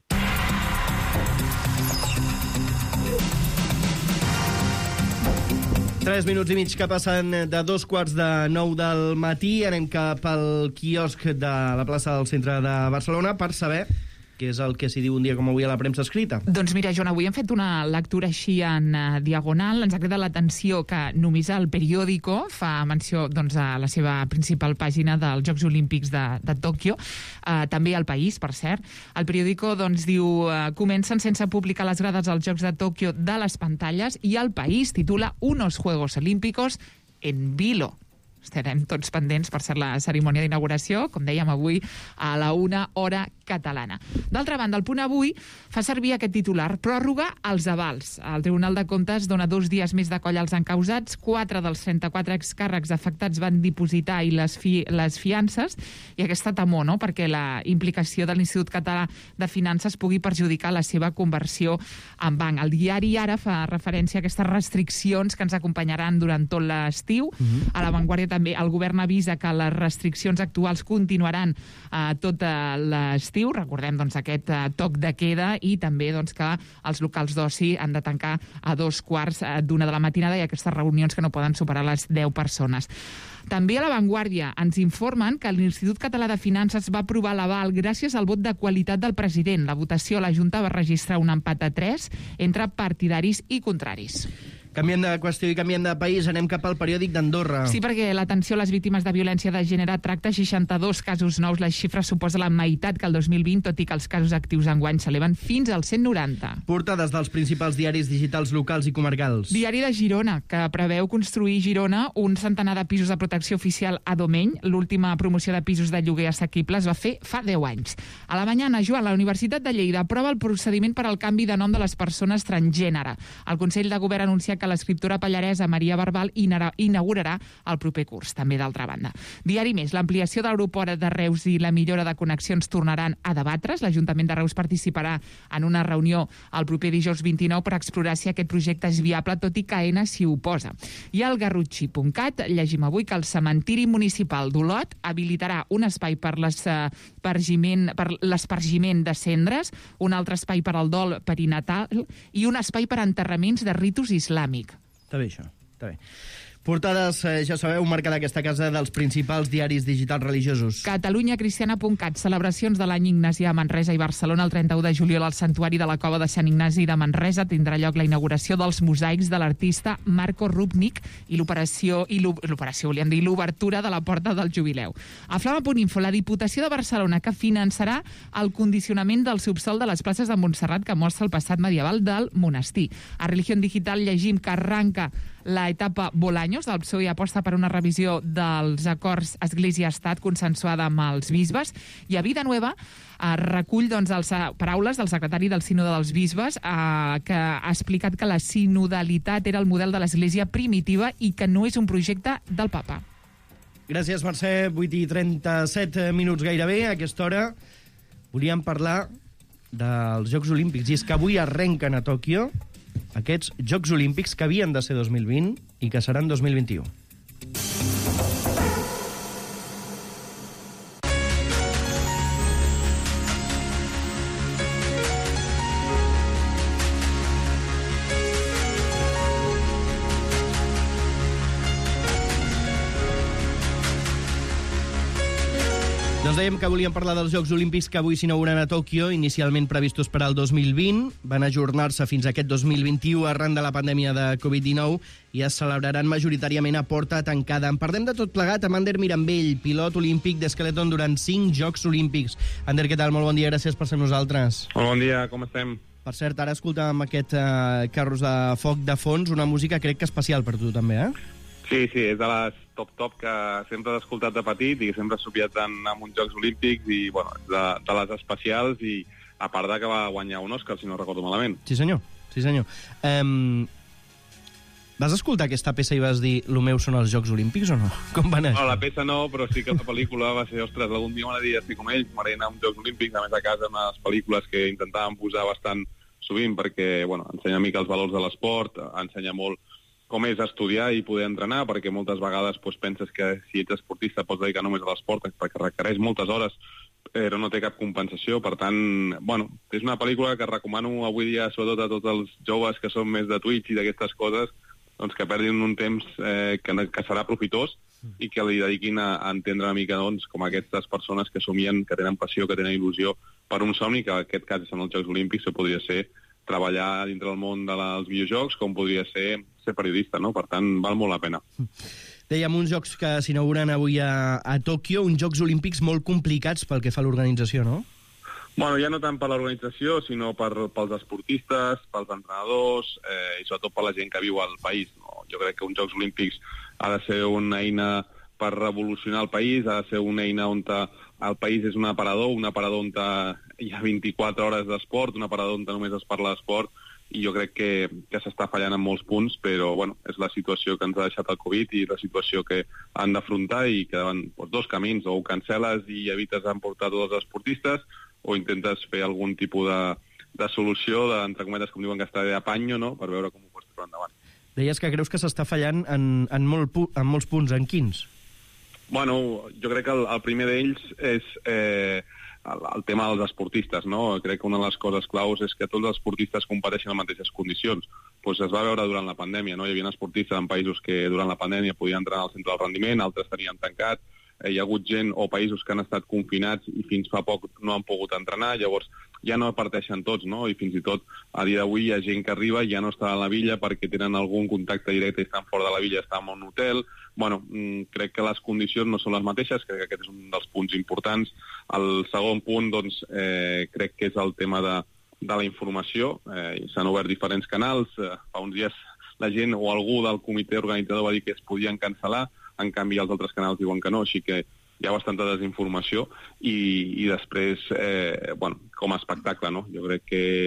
Speaker 2: Tres minuts i mig que passen de 2:15 del matí. Anem cap al quiosc de la plaça del centre de Barcelona per saber què és el que s'hi diu un dia com avui a la premsa escrita.
Speaker 7: Doncs mira, Joan, avui hem fet una lectura així en diagonal. Ens ha cridat l'atenció que només el Periódico fa menció a la seva principal pàgina dels Jocs Olímpics de Tòquio, també al País, per cert. El Periódico diu comencen sense publicar les grades als Jocs de Tòquio de les pantalles i el País titula Unos Juegos Olímpicos en vilo. Estarem tots pendents per ser la cerimònia d'inauguració, com dèiem avui, a la 1:00 catalana. D'altra banda, el Punt Avui fa servir aquest titular: pròrroga als avals. El Tribunal de Comptes dona 2 dies més de coll als encausats. 4 dels 34 excàrrecs afectats van dipositar les fiances, i aquesta temor, no?, perquè la implicació de l'Institut Català de Finances pugui perjudicar la seva conversió en banc. El diari Ara fa referència a aquestes restriccions que ens acompanyaran durant tot l'estiu. A La Vanguardia també el govern avisa que les restriccions actuals continuaran tot l'estiu. Recordem aquest toc de queda i també que els locals d'oci han de tancar a 2:15 de la matinada i aquestes reunions que no poden superar les 10 persones. També a La Vanguardia ens informen que l'Institut Català de Finances va aprovar l'aval gràcies al vot de qualitat del president. La votació a la Junta va registrar un empat a 3 entre partidaris i contraris.
Speaker 2: Canviem de qüestió i canviem de país. Anem cap al Periòdic d'Andorra.
Speaker 7: Sí, perquè l'atenció a les víctimes de violència de gènere tracta 62 casos nous. La xifra suposa la meitat que el 2020, tot i que els casos actius enguany s'eleven fins als 190.
Speaker 2: Portades dels principals diaris digitals locals i comarcals.
Speaker 7: Diari de Girona, que preveu construir Girona un centenar de pisos de protecció oficial a Domeny. L'última promoció de pisos de lloguer assequible es va fer fa 10 anys. A La Mañana, Joan, la Universitat de Lleida aprova el procediment per al canvi de nom de les persones transgènere. El Consell de Govern anuncia que l'escriptora pallaresa Maria Barbal inaugurarà el proper curs, també d'altra banda. Diari Més, l'ampliació de l'aeroport de Reus i la millora de connexions tornaran a debatre's. L'Ajuntament de Reus participarà en una reunió el proper dijous 29 per explorar si aquest projecte és viable, tot i que Aena s'hi oposa. I al garrotxí.cat llegim avui que el cementiri municipal d'Olot habilitarà un espai per l'espargiment de cendres, un altre espai per al dol perinatal i un espai per a enterraments de ritus islàmic.
Speaker 2: Està bé, això. Està bé. Portades, ja sabeu, marcada aquesta casa dels principals diaris digitals religiosos.
Speaker 7: Catalunyacristiana.cat, celebracions de l'any Ignasi a Manresa i Barcelona. El 31 de juliol al Santuari de la Cova de Sant Ignasi de Manresa tindrà lloc la inauguració dels mosaics de l'artista Marco Rubnik i l'obertura de la Porta del Jubileu. A Flama.info, la Diputació de Barcelona, que finançarà el condicionament del subsòl de les places de Montserrat que mostra el passat medieval del monestir. A Religión Digital llegim que arranca la etapa Bolaños del PSOE aposta per una revisió dels acords Església-Estat consensuada amb els bisbes, i a Vida Nueva recull les paraules del secretari del Sínode dels Bisbes que ha explicat que la sinodalitat era el model de l'Església primitiva i que no és un projecte del papa.
Speaker 2: Gràcies, Mercè. 8:37 gairebé. A aquesta hora volíem parlar dels Jocs Olímpics, i és que avui arrenquen a Tòquio aquests Jocs Olímpics que havien de ser 2020 i que seran 2021. Doncs dèiem que volíem parlar dels Jocs Olímpics que avui s'inauguren a Tòquio, inicialment previstos per al 2020. Van ajornar-se fins a aquest 2021 arran de la pandèmia de Covid-19 i es celebraran majoritàriament a porta tancada. En parlem de tot plegat amb Ander Mirambell, pilot olímpic d'esqueleton durant 5 Jocs Olímpics. Ander, què tal? Molt bon dia, gràcies per ser amb nosaltres.
Speaker 9: Molt bon dia, com estem?
Speaker 2: Per cert, ara escoltàvem aquest carros de foc de fons, una música crec que especial per tu també,
Speaker 9: Sí, és de les top que sempre has escoltat de petit i que sempre has sopiat en uns Jocs Olímpics i, bueno, de les especials, i a part de que va guanyar un Òscar, si no recordo malament.
Speaker 2: Sí, senyor. Vas escoltar aquesta peça i vas dir lo meu són els Jocs Olímpics o no? Com va anar?
Speaker 9: No, la peça no, però sí que la pel·lícula va ser, ostres, algun dia m'agradaria estar com ells, m'agradaria anar a uns Jocs Olímpics, a més a casa, una de les pel·lícules que intentàvem posar bastant sovint perquè, bueno, ensenya una mica els valors de l'esport, ensenya molt com és estudiar i poder entrenar, perquè moltes vegades penses que si ets esportista pots dedicar només a l'esport, perquè requereix moltes hores, però no té cap compensació. Per tant, bueno, és una pel·lícula que recomano avui dia, sobretot a tots els joves que són més de Twitch i d'aquestes coses, doncs que perdin un temps que serà profitós i que li dediquin a entendre una mica com aquestes persones que somien, que tenen passió, que tenen il·lusió per un somni, que en aquest cas són els Jocs Olímpics, que podria ser treballar dintre del món dels videojocs, com podria ser periodista, no? Per tant, val molt la pena.
Speaker 2: Dèiem uns jocs que s'inauguren avui a Tòquio, uns Jocs Olímpics molt complicats pel que fa a l'organització, no?
Speaker 9: Bueno, ja no tant per l'organització, sinó pels esportistes, pels entrenadors i sobretot per la gent que viu al país. No? Jo crec que uns Jocs Olímpics ha de ser una eina per revolucionar el país, ha de ser una eina on el país és un aparador on hi ha 24 hores d'esport, un aparador on només es parla d'esport, i jo crec que s'està fallant en molts punts, però bueno, és la situació que ens ha deixat el Covid i la situació que han d'afrontar, i que davant dos camins, o ho cancel·les i evites emportar tots els esportistes, o intentes fer algun tipus de solució, entre cometes, com diuen, que està de apanyo, no?, per veure com ho pots fer endavant.
Speaker 2: Deies que creus que s'està fallant en molts punts, en quins?
Speaker 9: Bueno, jo crec que el primer d'ells és el tema dels esportistes, no? Crec que una de les coses claus és que tots els esportistes competeixen en les mateixes condicions. Pues es va veure durant la pandèmia, no? Hi havia esportistes en països que durant la pandèmia podien entrenar al centre del rendiment, altres tenien tancat, hi ha hagut gent o països que han estat confinats i fins fa poc no han pogut entrenar, llavors ja no parteixen tots, no? I fins i tot a dia d'avui hi ha gent que arriba i ja no està a la villa perquè tenen algun contacte directe i estan fora de la villa, estan en un hotel. Bueno, crec que les condicions no són les mateixes, crec que aquest és un dels punts importants. El segon punt, doncs, crec que és el tema de la informació. S'han obert diferents canals, fa uns dies la gent o algú del comitè organitzador va dir que es podien cancel·lar, en canvi els altres canals diuen que no, així que hi ha bastanta desinformació i després, bueno, com a espectacle, no? Jo crec que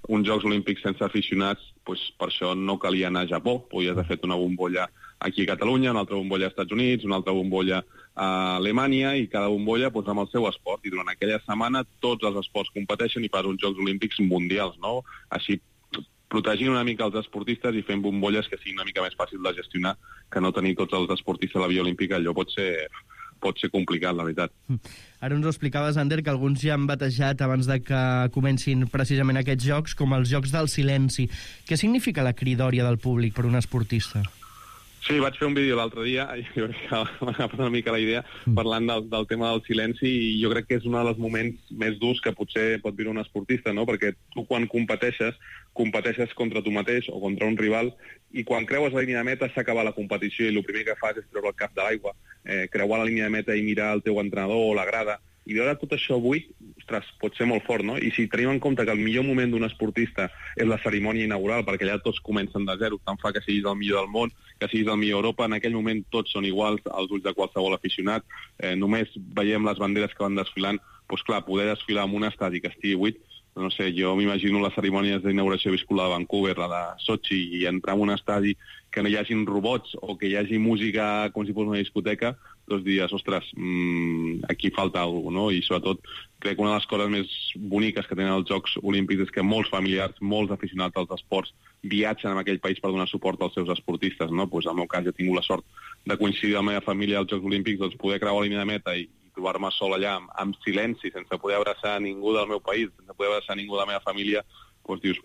Speaker 9: uns Jocs Olímpics sense aficionats, doncs per això no calia anar a Japó. Podies haver fet una bombolla aquí a Catalunya, una altra bombolla als Estats Units, una altra bombolla a Alemanya, i cada bombolla doncs, amb el seu esport. I durant aquella setmana tots els esports competeixen i fas uns Jocs Olímpics mundials, no? Així protegint una mica els esportistes i fent bombolles que siguin una mica més fàcil de gestionar, que no tenir tots els esportistes a la Via Olímpica. Allò pot ser complicat, la veritat.
Speaker 2: Ara ens ho explicaves, Ander, que alguns ja han batejat abans de que comencin precisament aquests jocs com els Jocs del Silenci. Què significa la cridòria del públic per un esportista?
Speaker 9: Sí, vaig fer un vídeo l'altre dia, i jo crec que m'ha agafat una mica la idea, parlant del tema del silenci, i jo crec que és un dels moments més durs que potser pot viure un esportista, no? Perquè tu quan competeixes contra tu mateix o contra un rival, i quan creues la línia de meta s'ha acabat la competició i el primer que fas és treure el cap de l'aigua, creuar la línia de meta i mirar el teu entrenador o la grada, i veure tot això buit, ostres, pot ser molt fort, no? I si tenim en compte que el millor moment d'un esportista és la cerimònia inaugural, perquè allà tots comencen de zero, tant fa que siguis el millor del món, que siguis el millor d'Europa, en aquell moment tots són iguals als ulls de qualsevol aficionat, només veiem les banderes que van desfilant, doncs clar, poder desfilar en un estadi que estigui buit, no sé, jo m'imagino les cerimònies d'inauguració viscuda de Vancouver, la de Sochi, i entrar en un estadi que no hi hagin robots o que hi hagi música com si fos una discoteca, doncs diries, ostres, aquí falta alguna cosa, no? I sobretot crec que una de les coses més boniques que tenen els Jocs Olímpics és que molts familiars, molts aficionats als esports viatgen a aquell país per donar suport als seus esportistes, no? Pues, en el meu cas, he tingut la sort de coincidir amb la meva família als Jocs Olímpics, doncs poder creuar la línia de meta i trobar-me sol allà amb silenci, sense poder abraçar ningú del meu país, sense poder abraçar ningú de la meva família, doncs dius,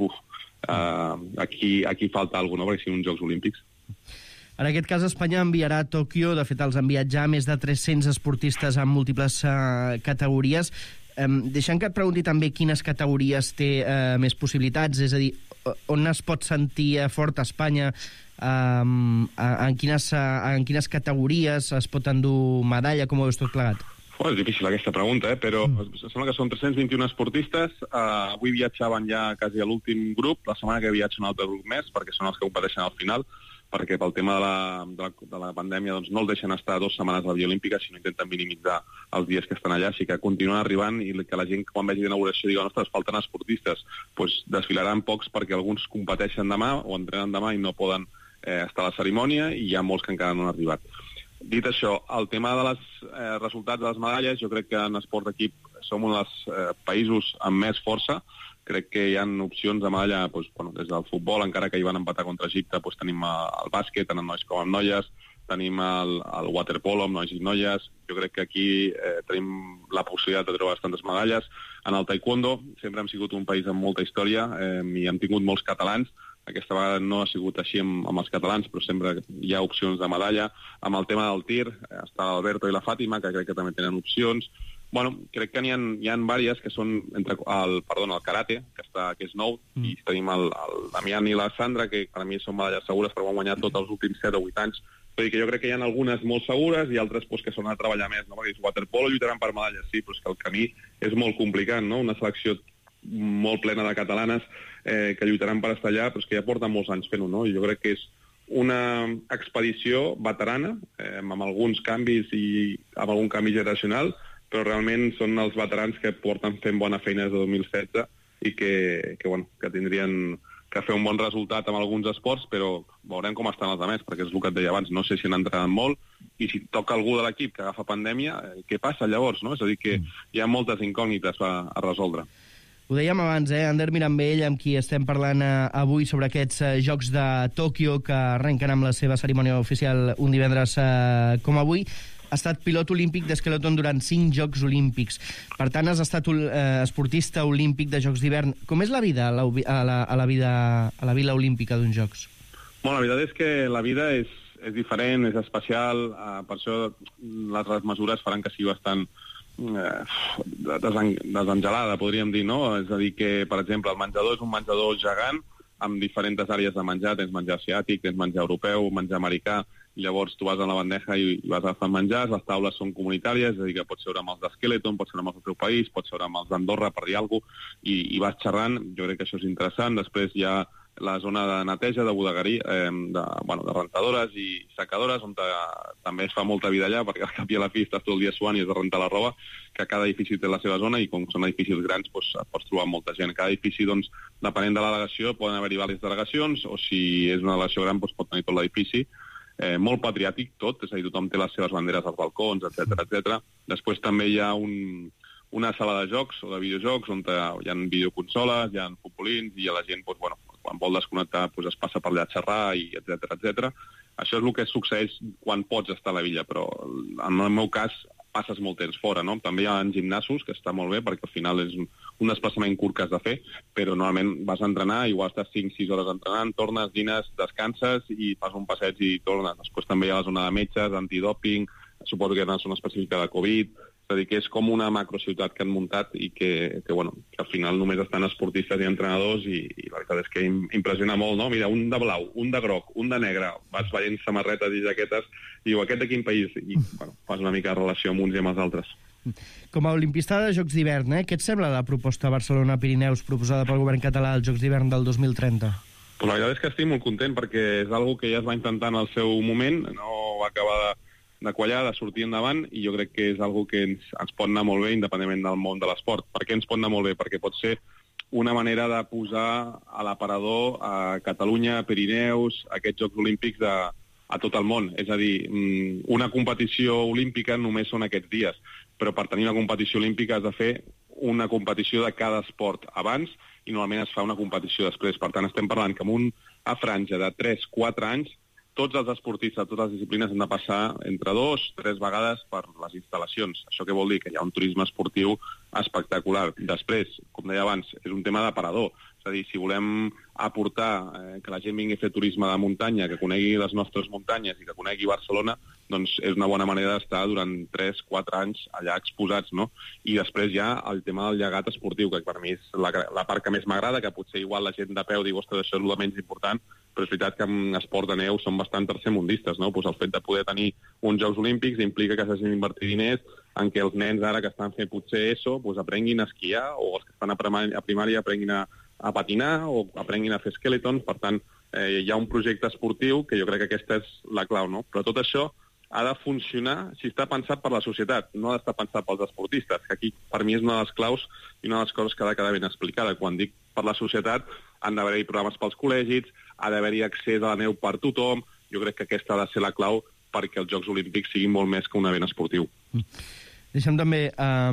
Speaker 9: aquí falta alguna cosa, no? Perquè siguin uns Jocs Olímpics.
Speaker 2: En aquest cas, Espanya enviarà a Tòquio, de fet els han enviat ja més de 300 esportistes en múltiples categories. Deixant que et pregunti també quines categories té més possibilitats, és a dir, on es pot sentir fort Espanya, en quines categories es pot endur medalla, com ho veus tot plegat?
Speaker 9: És difícil aquesta pregunta, però sembla que són 321 esportistes. Avui viatjaven ja quasi a l'últim grup, la setmana que viatja un altre grup més, perquè són els que competeixen al final, perquè pel tema de la pandèmia doncs no els deixen estar 2 setmanes a la Via Olímpica, sinó intenten minimitzar els dies que estan allà, així que continuen arribant, i que la gent quan vegi l'inauguració digui, ostres, falten esportistes, doncs desfilaran pocs perquè alguns competeixen demà o entrenen demà i no poden estar a la cerimònia, i hi ha molts que encara no han arribat. Dit això, el tema dels resultats de les medalles, jo crec que en esport d'equip som un dels països amb més força. Crec que hi ha opcions de medalla des del futbol, encara que hi van empatar contra Egipte, tenim el bàsquet, tant en nois com en noies, tenim el waterpolo amb nois i noies. Jo crec que aquí tenim la possibilitat de treure bastantes medalles. En el taekwondo sempre hem sigut un país amb molta història i hem tingut molts catalans. Aquesta vegada no ha sigut així amb els catalans, però sempre hi ha opcions de medalla. Amb el tema del tir està l'Alberto i la Fàtima, que crec que també tenen opcions. Crec que n'hi ha diverses que són el karate, que és nou, i tenim el Damián i la Sandra, que per a mi són medalles segures, però han guanyat tots els últims 7 o 8 anys. Vull dir que jo crec que hi ha algunes molt segures i altres que s'han de treballar més, no? Perquè el waterpolo lluitaran per medalles, sí, però és que el camí és molt complicat, no? Una selecció molt plena de catalanes que lluitaran per estar allà, però és que ja porten molts anys fent-ho, no? I jo crec que és una expedició veterana, amb alguns canvis i amb algun canvi generacional, però realment són els veterans que porten fent bona feina des de 2016 i que tindrien que fer un bon resultat amb alguns esports, però veurem com estan els altres, perquè és el que et deia abans, no sé si han entrenat molt, i si toca algú de l'equip que agafa pandèmia, què passa llavors, no? És a dir, que hi ha moltes incògnites a resoldre.
Speaker 2: Ho dèiem abans, Ander Mirambell, amb qui estem parlant avui sobre aquests Jocs de Tòquio que arrenquen amb la seva cerimònia oficial un divendres com avui. Ha estat pilot olímpic d'esqueleton durant 5 Jocs Olímpics. Per tant, has estat esportista olímpic de Jocs d'hivern. Com és la vida a la Vila Olímpica d'uns Jocs?
Speaker 9: La veritat és que la vida és diferent, és especial, per això les mesures faran que sigui bastant desengelada, podríem dir, no? És a dir que, per exemple, el menjador és un menjador gegant amb diferents àrees de menjar. Tens menjar asiàtic, tens menjar europeu, menjar americà,
Speaker 21: llavors tu vas a la bandeja i vas agafant menjars, les taules són comunitàries, és a dir, que pots seure amb els d'Skeleton, pots seure amb els del teu país, pots seure amb els d'Andorra, per dir alguna cosa, i vas xerrant. Jo crec que això és interessant. Després hi ha la zona de neteja, de bodegueria, de rentadores i secadores, on també es fa molta vida allà, perquè al cap i a la fi estàs tot el dia suant i has de rentar la roba, que cada edifici té la seva zona, i com són edificis grans doncs, pots trobar molta gent. Cada edifici, doncs, depenent de la delegació, poden haver-hi diverses delegacions, o si és una delegació gran, doncs pot tenir tot l'edifici. Molt patriòtic tot, és a dir, tothom té les seves banderes als balcons, etc. Després també hi ha una sala de jocs o de videojocs on hi ha videoconsoles, hi ha futbolins, i la gent, quan vol desconnectar, es passa per allà a xerrar, etc. Això és el que succeeix quan pots estar a la villa, però en el meu cas passes molt temps fora, no? També hi ha gimnasos, que està molt bé, perquè al final és un desplaçament curt que has de fer, però normalment vas a entrenar, igual estàs 5-6 hores entrenant, tornes, dines, descanses i fas un passeig i tornes. Després també hi ha la zona de metges, antidòping, suposo que hi ha una zona específica de Covid. És a dir, que és com una macrociutat que han muntat i que al final només estan esportistes i entrenadors, i la veritat és que impressiona molt, no? Mira, un de blau, un de groc, un de negre, vas veient samarretes i jaquetes, i diu, aquest de quin país? I fas una mica de relació amb uns i amb els altres.
Speaker 2: Com a olimpista de Jocs d'hivern, què et sembla la proposta Barcelona-Pirineus proposada pel govern català als Jocs d'hivern del 2030?
Speaker 21: Pues la veritat és que estic molt content, perquè és una que ja es va intentar en el seu moment, no va acabar de quallar, de sortir endavant, i jo crec que és una que ens pot anar molt bé independentment del món de l'esport. Per què ens pot anar molt bé? Perquè pot ser una manera de posar a l'aparador a Catalunya, a Pirineus, aquests Jocs Olímpics a tot el món. És a dir, una competició olímpica només són aquests dies, però per tenir una competició olímpica has de fer una competició de cada esport abans, i normalment es fa una competició després. Per tant, estem parlant que en una franja de 3-4 anys tots els esportistes, totes les disciplines han de passar entre 2-3 vegades per les instal·lacions. Això què vol dir? Que hi ha un turisme esportiu espectacular. Després, com deia abans, és un tema d'aparador. És a dir, si volem aportar que la gent vingui a fer turisme de muntanya, que conegui les nostres muntanyes i que conegui Barcelona, doncs és una bona manera d'estar durant 3-4 anys allà exposats, no? I després hi ha el tema del llegat esportiu, que per mi és la part que més m'agrada, que potser igual la gent de peu diu, ostres, això és el menys important, però és veritat que en esport de neu són bastant tercermundistes, no? Pues el fet de poder tenir uns Jocs Olímpics implica que s'hagin d'invertir diners en què els nens ara que estan fent potser ESO pues aprenguin a esquiar, o els que estan a primària aprenguin a patinar o aprenguin a fer esqueletons. Per tant, hi ha un projecte esportiu que jo crec que aquesta és la clau, no? Però tot això ha de funcionar si està pensat per la societat, no ha d'estar pensat pels esportistes, que aquí per mi és una de les claus i una de les coses que ha de quedar ben explicada. Quan dic per la societat, han d'haver-hi programes pels col·legis, ha d'haver-hi accés a la neu per tothom. Jo crec que aquesta ha de ser la clau perquè els Jocs Olímpics siguin molt més que un event esportiu.
Speaker 2: Deixa'm també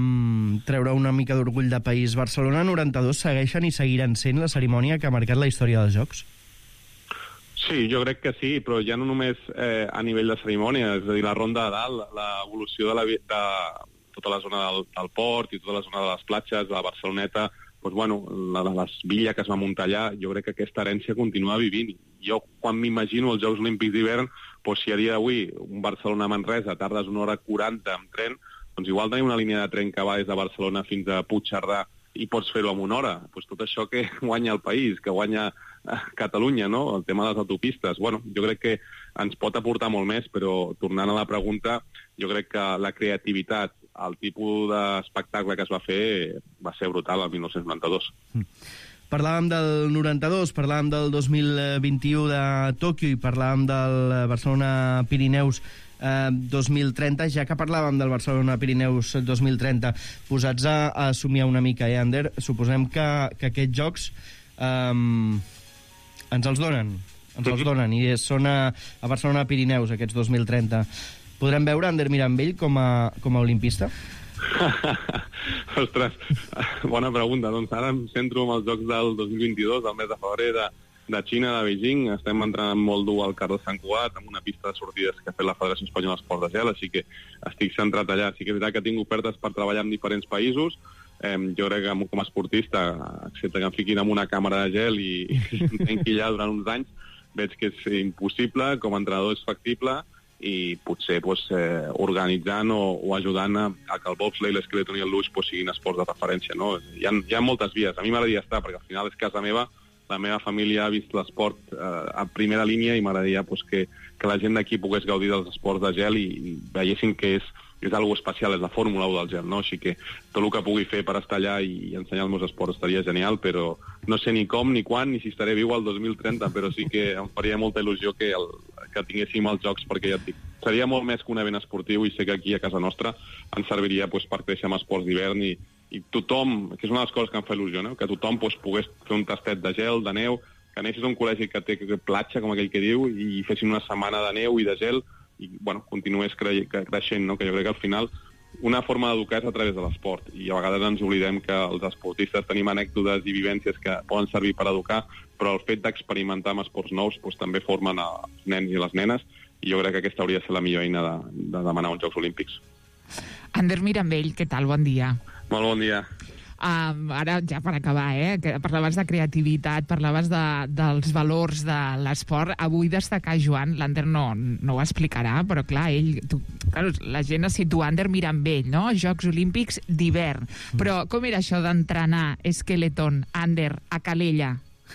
Speaker 2: treure una mica d'orgull de país. Barcelona 92 segueixen i seguiran sent la cerimònia que ha marcat la història dels Jocs?
Speaker 21: Sí, jo crec que sí, però ja no només a nivell de cerimònia, és a dir, la ronda de dalt, l'evolució de tota la zona del port i tota la zona de les platges, de la Barceloneta, doncs, bueno, la villa que es va muntar allà, jo crec que aquesta herència continua vivint. Jo, quan m'imagino els Jocs Olímpics d'hivern, doncs si a dia d'avui un Barcelona-Manresa tardes 1 hora 40 amb tren, doncs igual tenim una línia de tren que va des de Barcelona fins a Puigcerdà i pots fer-ho en 1 hora. Doncs tot això que guanya el país, que guanya Catalunya, no? El tema de les autopistes. Bueno, jo crec que ens pot aportar molt més, però tornant a la pregunta, jo crec que la creativitat, el tipus d'espectacle que es va fer va ser brutal el 1992.
Speaker 2: Parlàvem del 92, parlàvem del 2021 de Tòquio i parlàvem del Barcelona-Pirineus 2030, ja que parlàvem del Barcelona-Pirineus 2030, posats a somiar una mica, Ander? Suposem que aquests jocs ens els donen, i són a Barcelona-Pirineus, aquests 2030. Podrem veure Ander Mirambell com a olimpista?
Speaker 21: Ostres, bona pregunta. Doncs ara em centro en els Jocs del 2022, del mes de febrer de Xina, de Beijing. Estem entrenant molt dur al Carles Sant Cugat, amb una pista de sortides que ha fet la Federació Espanyola d'Esport de Gel, així que estic centrat allà. Sí que és veritat que tinc ofertes per treballar en diferents països. Jo crec que com a esportista, excepte que em fiquin amb una càmera de gel i em tanqui allà durant uns anys, veig que és impossible, com a entrenador és factible, i potser organitzant o ajudant a que el bobsleigh, l'esqueleton i el luge siguin esports de referència, no? Hi ha moltes vies. A mi m'agradaria estar, perquè al final és casa meva, la meva família ha vist l'esport a primera línia i m'agradaria que la gent d'aquí pogués gaudir dels esports de gel i veiessin que és algo especial, és la Fórmula 1 del gel, no? Així que tot el que pugui fer per estar allà i ensenyar els meus esports estaria genial, però no sé ni com, ni quan, ni si estaré viu al 2030, però sí que em faria molta il·lusió que tinguéssim els Jocs, perquè ja et dic, seria molt més que un event esportiu i sé que aquí a casa nostra ens serviria per créixer amb esports d'hivern i tothom, que és una de les coses que em fa il·lusió, no? Que tothom pogués fer un tastet de gel, de neu, que anessis a un col·legi que té platja, com aquell que diu, i fessin una setmana de neu i de gel, i continués creixent, no? Que jo crec que al final una forma d'educar és a través de l'esport, i a vegades ens oblidem que els esportistes tenim anècdotes i vivències que poden servir per educar, però el fet d'experimentar amb esports nous també formen els nens i les nenes, i jo crec que aquesta hauria de ser la millor eina de demanar uns Jocs Olímpics.
Speaker 7: Ander Mirambell, què tal? Bon dia.
Speaker 21: Molt bon dia.
Speaker 7: Ara, ja per acabar, parlaves de creativitat, parlaves dels valors de l'esport. Avui destacar, Joan, l'Ander no ho explicarà, però clar, la gent es situa Ander Mirambell, no? Jocs Olímpics d'hivern. Però com era això d'entrenar Skeleton, Ander, a Calella?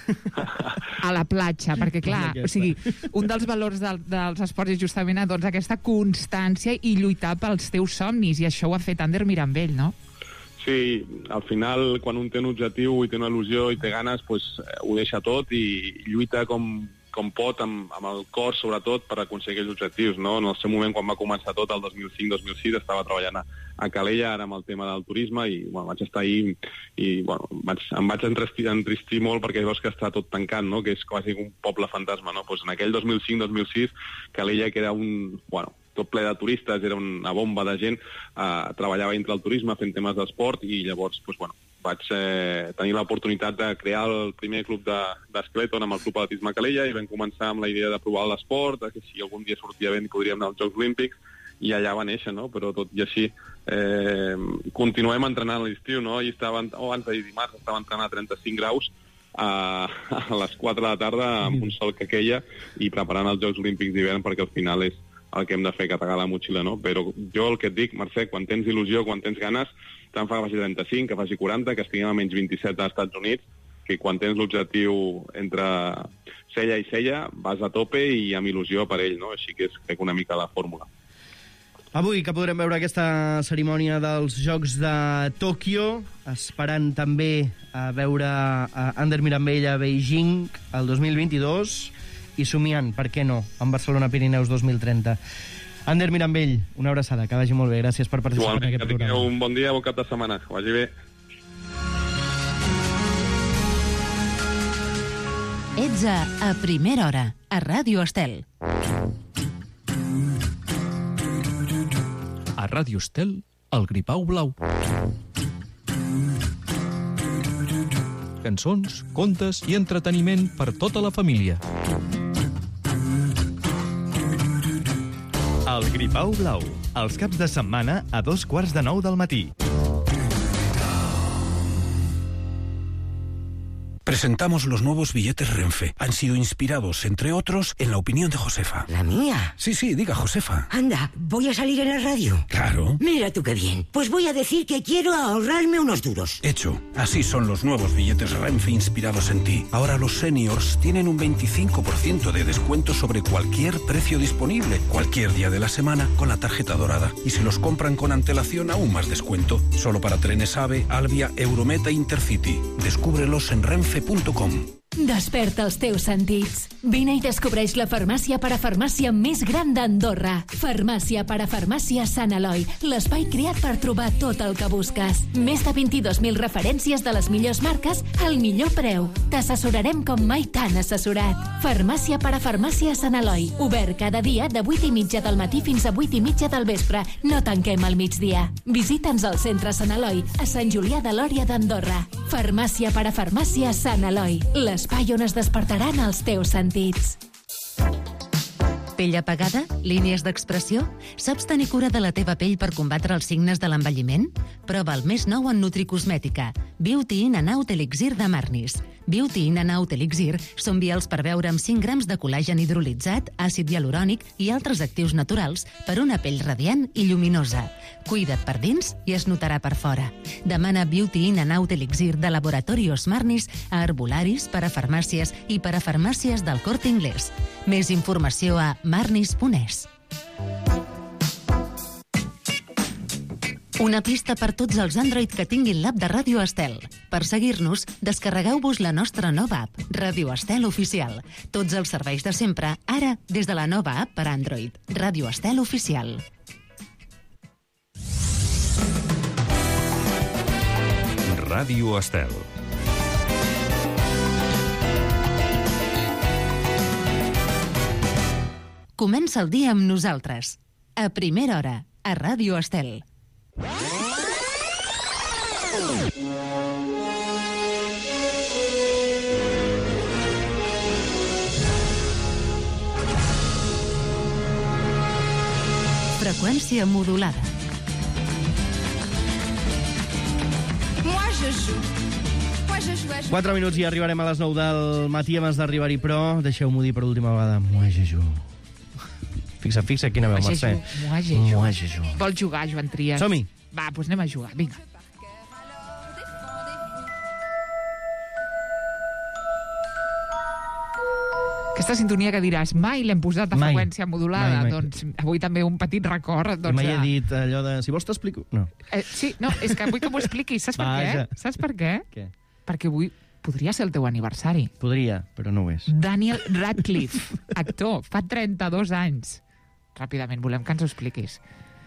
Speaker 7: A la platja, perquè clar, o sigui, un dels valors dels esports és justament aquesta constància i lluitar pels teus somnis, i això ho ha fet Ander Mirambell, no?
Speaker 21: Sí, al final, quan un té un objectiu i té una il·lusió i té ganes, ho deixa tot i lluita com pot, amb el cor, sobretot, per aconseguir els objectius, no? En el seu moment, quan va començar tot, el 2005-2006, estava treballant a Calella, ara amb el tema del turisme, i vaig estar ahir i em vaig entristir molt perquè veus que està tot tancat, no? Que és quasi un poble fantasma, no? En aquell 2005-2006, Calella, que era tot ple de turistes, era una bomba de gent, treballava dintre el turisme fent temes d'esport, i llavors vaig tenir l'oportunitat de crear el primer club d'Skeleton amb el Club Atletisme Calella, i vam començar amb la idea de provar l'esport, que si algun dia sortia bé podríem anar als Jocs Olímpics, i allà va néixer, no? Però tot i així continuem entrenant a l'estiu, no? I abans d'ahir dimarts estava entrenant a 35 graus a les 4 de la tarda amb un sol que queia i preparant els Jocs Olímpics d'hivern, perquè al final és el que hem de fer, carregar la motxilla, no? Però jo el que et dic, Mercè, quan tens il·lusió, quan tens ganes, tant fa que faci 35, que faci 40, que estiguem a menys 27 als Estats Units, que quan tens l'objectiu entre cella i cella, vas a tope i amb il·lusió per ell, no? Així que és, crec, una mica la fórmula.
Speaker 2: Avui que podrem veure aquesta cerimònia dels Jocs de Tòquio, esperant també a veure Ander Mirambell a Beijing el 2022, i somiant, per què no, amb Barcelona Pirineus 2030. Ander Mirambell, una abraçada, que vagi molt bé. Gràcies per participar en aquest programa.
Speaker 21: Igualment, un bon dia, bon cap de setmana. Que vagi bé.
Speaker 4: Ets a Primera Hora, a Ràdio Estel.
Speaker 3: A Ràdio Estel, el Gripau Blau. Cançons, contes i entreteniment per tota la família.
Speaker 22: El Gripau Blau, els caps de setmana a 8:45 del matí.
Speaker 23: Presentamos los nuevos billetes Renfe. Han sido inspirados, entre otros, en la opinión de Josefa.
Speaker 24: ¿La mía?
Speaker 23: Sí, diga Josefa.
Speaker 24: Anda, ¿voy a salir en la radio?
Speaker 23: Claro.
Speaker 24: Mira tú qué bien. Pues voy a decir que quiero ahorrarme unos duros.
Speaker 23: Hecho. Así son los nuevos billetes Renfe inspirados en ti. Ahora los seniors tienen un 25% de descuento sobre cualquier precio disponible, cualquier día de la semana, con la tarjeta dorada. Y si los compran con antelación, aún más descuento. Solo para trenes AVE, Alvia, Eurometa e Intercity. Descúbrelos en renfe.com.
Speaker 25: Desperta els teus sentits. Vine i descobreix la farmàcia parafarmàcia més gran d'Andorra. Farmàcia parafarmàcia Sant Eloi, l'espai creat per trobar tot el que busques. Més de 22.000 referències de les millors marques al millor preu. T'assessorarem com mai t'han assessorat. Farmàcia parafarmàcia Sant Eloi, obert cada dia de 8:30 del matí fins a 8:30 del vespre. No tanquem al migdia. Visita'ns al centre Sant Eloi, a Sant Julià de Lòria d'Andorra. Farmàcia parafarmàcia Sant Eloi, l'espai on es despertaran els teus sentits.
Speaker 4: Pell apagada? Línies d'expressió? Saps tenir cura de la teva pell per combatre els signes de l'envelliment? Prova el més nou en Nutricosmètica. Beauty in and Out Elixir de Marnis. Beauty In and Out Elixir són vials per beure amb 5 grams de col·làgen hidrolitzat, àcid hialurònic i altres actius naturals per una pell radiant i lluminosa. Cuida't per dins i es notarà per fora. Demana Beauty In and Out Elixir de Laboratorios Marnis a herbolaris, parafarmàcies i parafarmàcies del Corte Inglés. Més informació a marnis.es. Una pista per tots els Android que tinguin l'app de Ràdio Estel. Per seguir-nos, descarregueu-vos la nostra nova app, Ràdio Estel Oficial. Tots els serveis de sempre, ara, des de la nova app per Android. Ràdio Estel Oficial.
Speaker 1: Ràdio Estel.
Speaker 4: Comença el dia amb nosaltres. A primera hora, a Ràdio Estel. Freqüència modulada.
Speaker 5: Moi je joue.
Speaker 2: 4 minuts i arribarem a les 9 del matí abans d'arribar-hi, però deixeu-m'ho dir per última vegada. Moi je joue. Fixa quina veu, Mercè.
Speaker 7: Moi je joue. Vols jugar, Joan Trias?
Speaker 2: Som-hi.
Speaker 7: Va, doncs anem a jugar, vinga. Aquesta sintonia que diràs, mai l'hem posat a freqüència modulada. Mai. Doncs avui també un petit record.
Speaker 2: Doncs, mai he dit allò de... Si vols t'explico... No.
Speaker 7: Sí, no, és que vull que m'ho expliquis. Saps per què? Saps per què?
Speaker 2: Què?
Speaker 7: Perquè avui podria ser el teu aniversari.
Speaker 2: Podria, però no ho és.
Speaker 7: Daniel Radcliffe, actor, fa 32 anys. Ràpidament, volem que ens ho expliquis.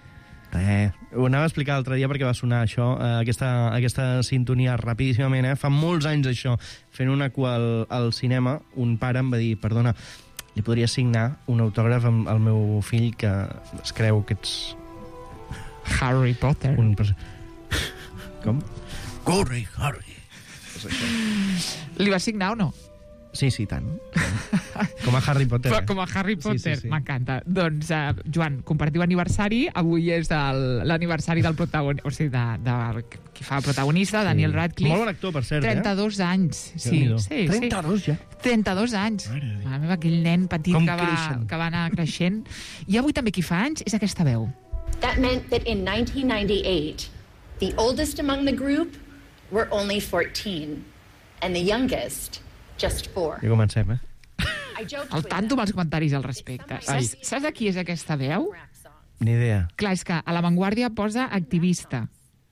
Speaker 2: Ho anava a explicar l'altre dia perquè va sonar això, aquesta sintonia rapidíssimament. Fa molts anys això, fent una cua al cinema, un pare em va dir, perdona, li podria signar un autògraf al meu fill que es creu que ets...
Speaker 7: Harry Potter.
Speaker 2: Com?
Speaker 6: Corre, Harry.
Speaker 7: Li va signar o no?
Speaker 2: Sí, tant. Com a Harry Potter.
Speaker 7: Com a Harry Potter,
Speaker 2: sí.
Speaker 7: M'encanta. Doncs, Joan, compartiu aniversari. Avui és l'aniversari del protagonista, o sigui, de qui fa el protagonista, Daniel Radcliffe.
Speaker 2: Molt bon actor, per cert,
Speaker 7: 32 anys. Sí.
Speaker 2: 32 ja?
Speaker 7: 32 anys. Mare meva, aquell nen petit que va anar creixent. I avui també qui fa anys és aquesta veu.
Speaker 5: That meant that in 1998, the oldest among the group were only 14, and the youngest just 4.
Speaker 2: Ja comencem,
Speaker 7: Al tanto amb els comentaris al respecte. Saps de qui és aquesta veu?
Speaker 2: Ni idea.
Speaker 7: Clar, és que a La Vanguardia posa activista.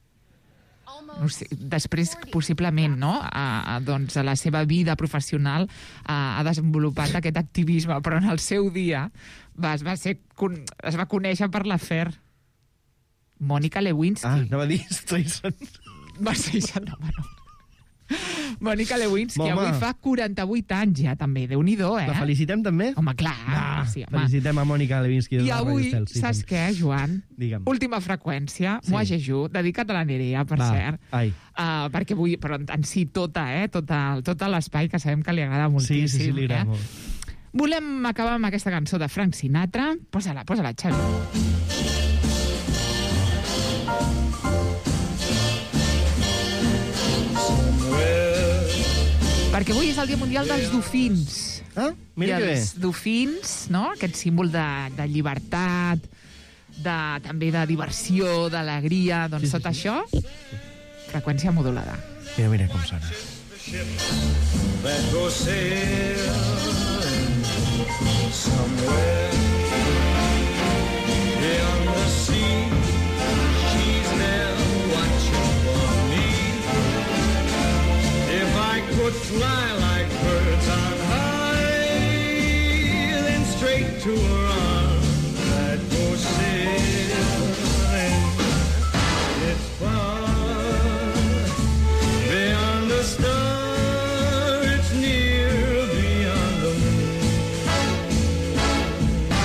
Speaker 7: No sé, després, possiblement, no? Doncs a la seva vida professional ha desenvolupat aquest activisme, però en el seu dia es va conèixer per l'afer. Mònica Lewinsky.
Speaker 2: Anava a dir Streisand.
Speaker 7: Va ser Streisand, no. Mònica Lewinsky, que avui fa 48 anys ja, també. Déu-n'hi-do,
Speaker 2: La felicitem, també?
Speaker 7: Home, clar. Sí, home.
Speaker 2: Felicitem a Mònica Lewinsky.
Speaker 7: I avui, saps què, Joan?
Speaker 2: Digue'm.
Speaker 7: Última freqüència, Moi je joue, dedicat a la Nerea, per cert. Perquè vull, però en si tota l'espai, que sabem que li agrada moltíssim.
Speaker 2: Sí, li agrada molt.
Speaker 7: Volem acabar amb aquesta cançó de Frank Sinatra. Posa-la, Xavi. Perquè avui és el Dia Mundial dels Dofins.
Speaker 2: Mira que bé.
Speaker 7: Els dofins, no? Aquest símbol de llibertat, també de diversió, d'alegria, doncs tot això, freqüència modulada.
Speaker 2: Mira com sona.
Speaker 10: Could fly like birds on high, then straight to her arms I'd go sailing. It's far beyond the star, it's near beyond the moon.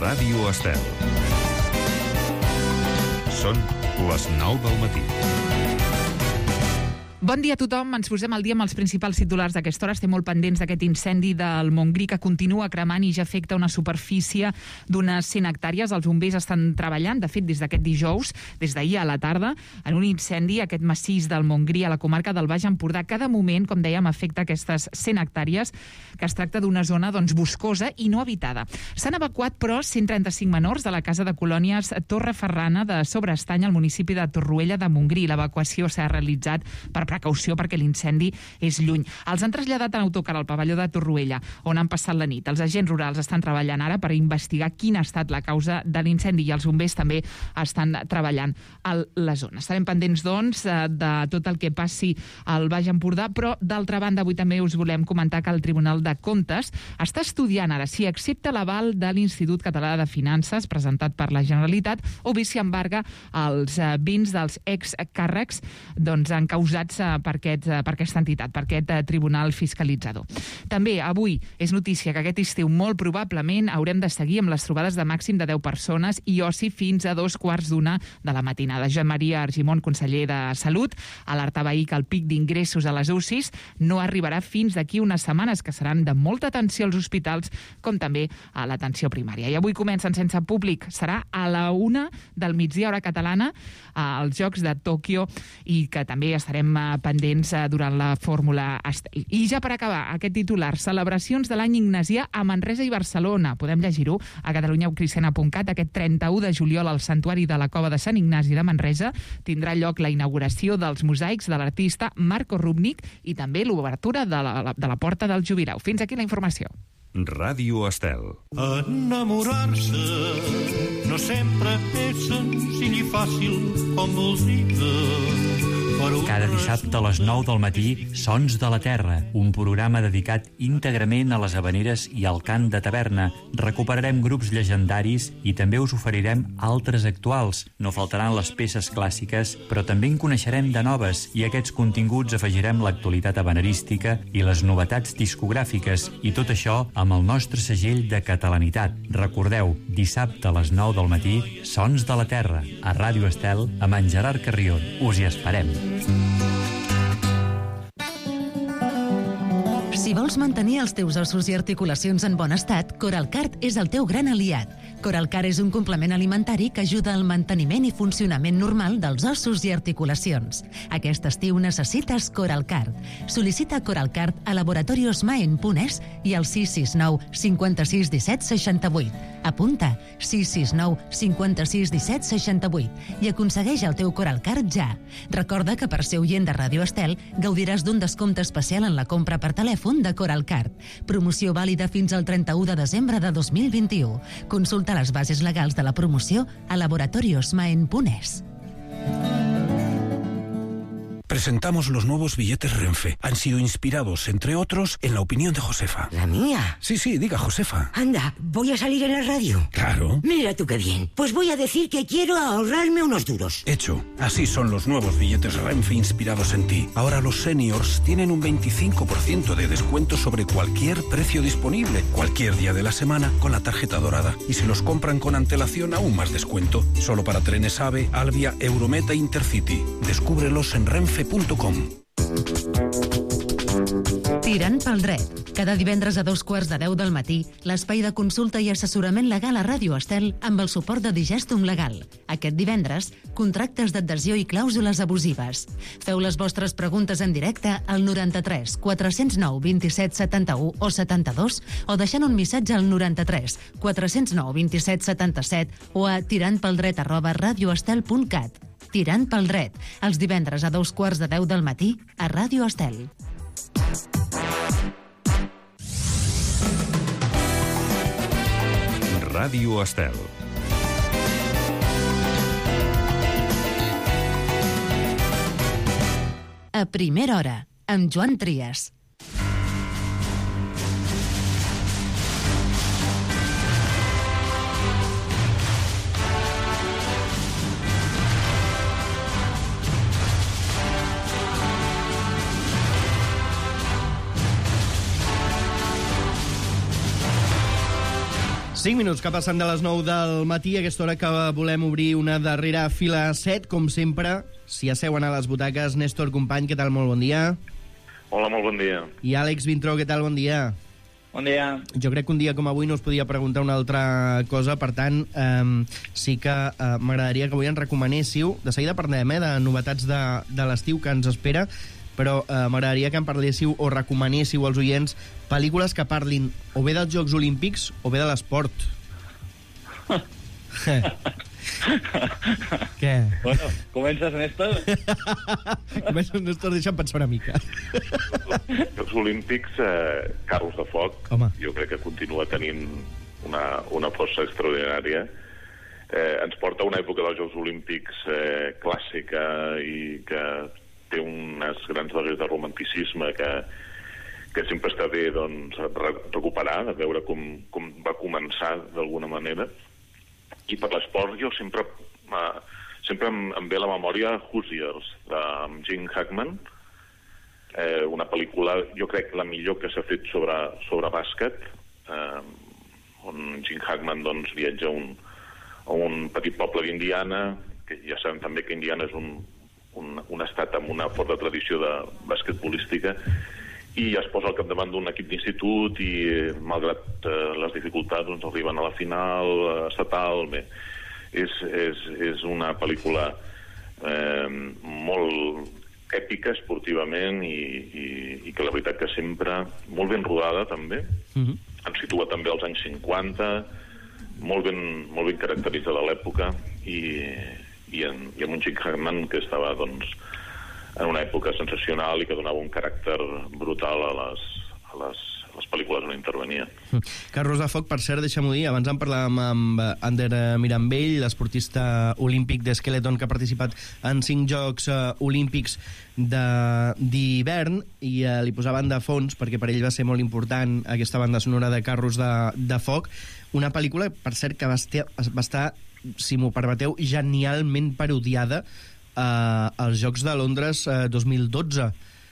Speaker 1: Ràdio Estel. Són les 9 del matí.
Speaker 7: Bon dia a tothom. Ens posem al dia amb els principals titulars d'aquesta hora. Estem molt pendents d'aquest incendi del Montgrí que continua cremant i ja afecta una superfície d'unes 100 hectàrees. Els bombers estan treballant, de fet, des d'aquest dijous, des d'ahir a la tarda, en un incendi, aquest massís del Montgrí a la comarca del Baix Empordà. Cada moment, com dèiem, afecta aquestes 100 hectàrees, que es tracta d'una zona boscosa i no habitada. S'han evacuat, però, 135 menors de la casa de colònies Torreferrana de Sobreestany, al municipi de Torroella de Montgrí. L'evacuació s'ha realitzat per precaució perquè l'incendi és lluny. Els han traslladat en autocar al pavelló de Torroella, on han passat la nit. Els agents rurals estan treballant ara per investigar quina ha estat la causa de l'incendi i els bombers també estan treballant a la zona. Estarem pendents, doncs, de tot el que passi al Baix Empordà, però, d'altra banda, avui també us volem comentar que el Tribunal de Comptes està estudiant ara si accepta l'aval de l'Institut Català de Finances presentat per la Generalitat o bé si embarga els béns dels excàrrecs encausats per aquesta entitat, per aquest tribunal fiscalitzador. També avui és notícia que aquest estiu molt probablement haurem de seguir amb les trobades de màxim de 10 persones i oci fins a 2:15 de la matinada. Joan Maria Argimon, conseller de Salut, alerta ahir que el pic d'ingressos a les UCIs no arribarà fins d'aquí unes setmanes, que seran de molta atenció als hospitals, com també a l'atenció primària. I avui comencen sense públic. Serà a la 1 del migdia, hora catalana, als Jocs de Tòquio, i que també estarem pendents durant la Fórmula Estel. I ja per acabar, aquest titular: celebracions de l'any ignasià a Manresa i Barcelona. Podem llegir-ho a catalunyaucristiana.cat. Aquest 31 de juliol al Santuari de la Cova de Sant Ignasi de Manresa tindrà lloc la inauguració dels mosaics de l'artista Marco Rubnik i també l'obertura de la Porta del Jubileu. Fins aquí la informació.
Speaker 1: Ràdio Estel.
Speaker 6: Enamorar-se no sempre és senzill i fàcil com voldria.
Speaker 19: Cada dissabte a les 9 del matí, Sons de la Terra, un programa dedicat íntegrament a les havaneres i al cant de taverna. Recuperarem grups llegendaris i també us oferirem altres actuals. No faltaran les peces clàssiques, però també en coneixerem de noves, i a aquests continguts afegirem l'actualitat havanerística i les novetats discogràfiques, i tot això amb el nostre segell de catalanitat. Recordeu, dissabte a les 9 del matí, Sons de la Terra, a Ràdio Estel, amb en Gerard Carrion. Us hi esperem.
Speaker 4: Si vols mantenir els teus ossos i articulacions en bon estat, Coralcart és el teu gran aliat. Coralcart és un complement alimentari que ajuda al manteniment i funcionament normal dels ossos i articulacions. Aquest estiu necessites Coralcart. Sol·licita Coralcart a laboratoriosmaen.es i al 669 56 17 68. Apunta 669 56 17 68 i aconsegueix el teu Coralcart ja. Recorda que per ser oient de Ràdio Estel gaudiràs d'un descompte especial en la compra per telèfon de Coralcart. Promoció vàlida fins al 31 de desembre de 2021. Consulta les bases legals de la promoció a laboratoriosmaen.es.
Speaker 23: Presentamos los nuevos billetes Renfe. Han sido inspirados, entre otros, en la opinión de Josefa.
Speaker 24: ¿La mía?
Speaker 23: Sí, diga Josefa.
Speaker 24: Anda, ¿voy a salir en la radio?
Speaker 23: Claro.
Speaker 24: Mira tú qué bien. Pues voy a decir que quiero ahorrarme unos duros.
Speaker 23: Hecho. Así son los nuevos billetes Renfe inspirados en ti. Ahora los seniors tienen un 25% de descuento sobre cualquier precio disponible, cualquier día de la semana, con la tarjeta dorada. Y si los compran con antelación, aún más descuento. Solo para trenes AVE, Alvia, Eurometa e Intercity. Descúbrelos en renfe.com.
Speaker 4: Tirant pel dret. Cada divendres a 2:15 del matí, l'espai de consulta i assessorament legal a Ràdio Estel amb el suport de Digestum Legal. Aquest divendres, contractes d'adhesió i clàusules abusives. Feu les vostres preguntes en directe al 93 409 27 71 o 72 o deixant un missatge al 93 409 27 77 o a tirantpeldret@radioestel.cat. Tirant pel dret, els divendres a 2:15 del matí a Ràdio Estel.
Speaker 1: Ràdio Estel.
Speaker 4: A primera hora, amb Joan Trias.
Speaker 2: 5 minuts que passen de les 9 del matí, a aquesta hora que volem obrir una darrera fila 7, com sempre. S'hi asseuen a les butaques. Néstor Company, què tal? Molt bon dia.
Speaker 9: Hola, molt bon dia.
Speaker 2: I Àlex Vintró, què tal? Bon dia.
Speaker 8: Bon dia.
Speaker 2: Jo crec que un dia com avui no us podia preguntar una altra cosa, per tant, sí que m'agradaria que avui ens recomanéssiu, de seguida parlem de novetats de l'estiu que ens espera, però m'agradaria que em parléssiu o recomanéssiu als oients pel·lícules que parlin o bé dels Jocs Olímpics o bé de l'esport. Què?
Speaker 8: Bueno, comences, Néstor?
Speaker 2: Comences, Néstor, deixa'm pensar una mica.
Speaker 9: Jocs Olímpics, carros de foc,
Speaker 2: home,
Speaker 9: jo crec que continua tenint una força extraordinària. Ens porta a una època dels Jocs Olímpics clàssica i que té unes grans dosis de romanticisme que sempre està bé doncs, recuperar, de veure com va començar d'alguna manera. I per l'esport jo sempre em ve a la memòria Hoosiers, amb Gene Hackman, una pel·lícula, jo crec, la millor que s'ha fet sobre bàsquet, on Gene Hackman doncs, viatja a un petit poble d'Indiana, que ja sabem també que Indiana és un estat amb una forta tradició de basquetbolística, i es posa al capdavant d'un equip d'institut i, malgrat les dificultats, doncs arriben a la final estatal. Bé, és una pel·lícula molt èpica esportivament i que la veritat que sempre molt ben rodada també. Ens situa també als anys 50, molt ben caracteritzada l'època i amb un Gene Hackman que estava doncs en una època sensacional i que donava un caràcter brutal a les pel·lícules on intervenia.
Speaker 2: Carros de foc, per cert, deixa'm-ho dir, abans en parlàvem amb Ander Mirambell, l'esportista olímpic d'Skeleton que ha participat en 5 Jocs Olímpics d'hivern, i li posaven de fons, perquè per ell va ser molt important aquesta banda sonora de Carros de foc, una pel·lícula, per cert, que va estar, si m'ho permeteu, genialment parodiada als Jocs de Londres 2012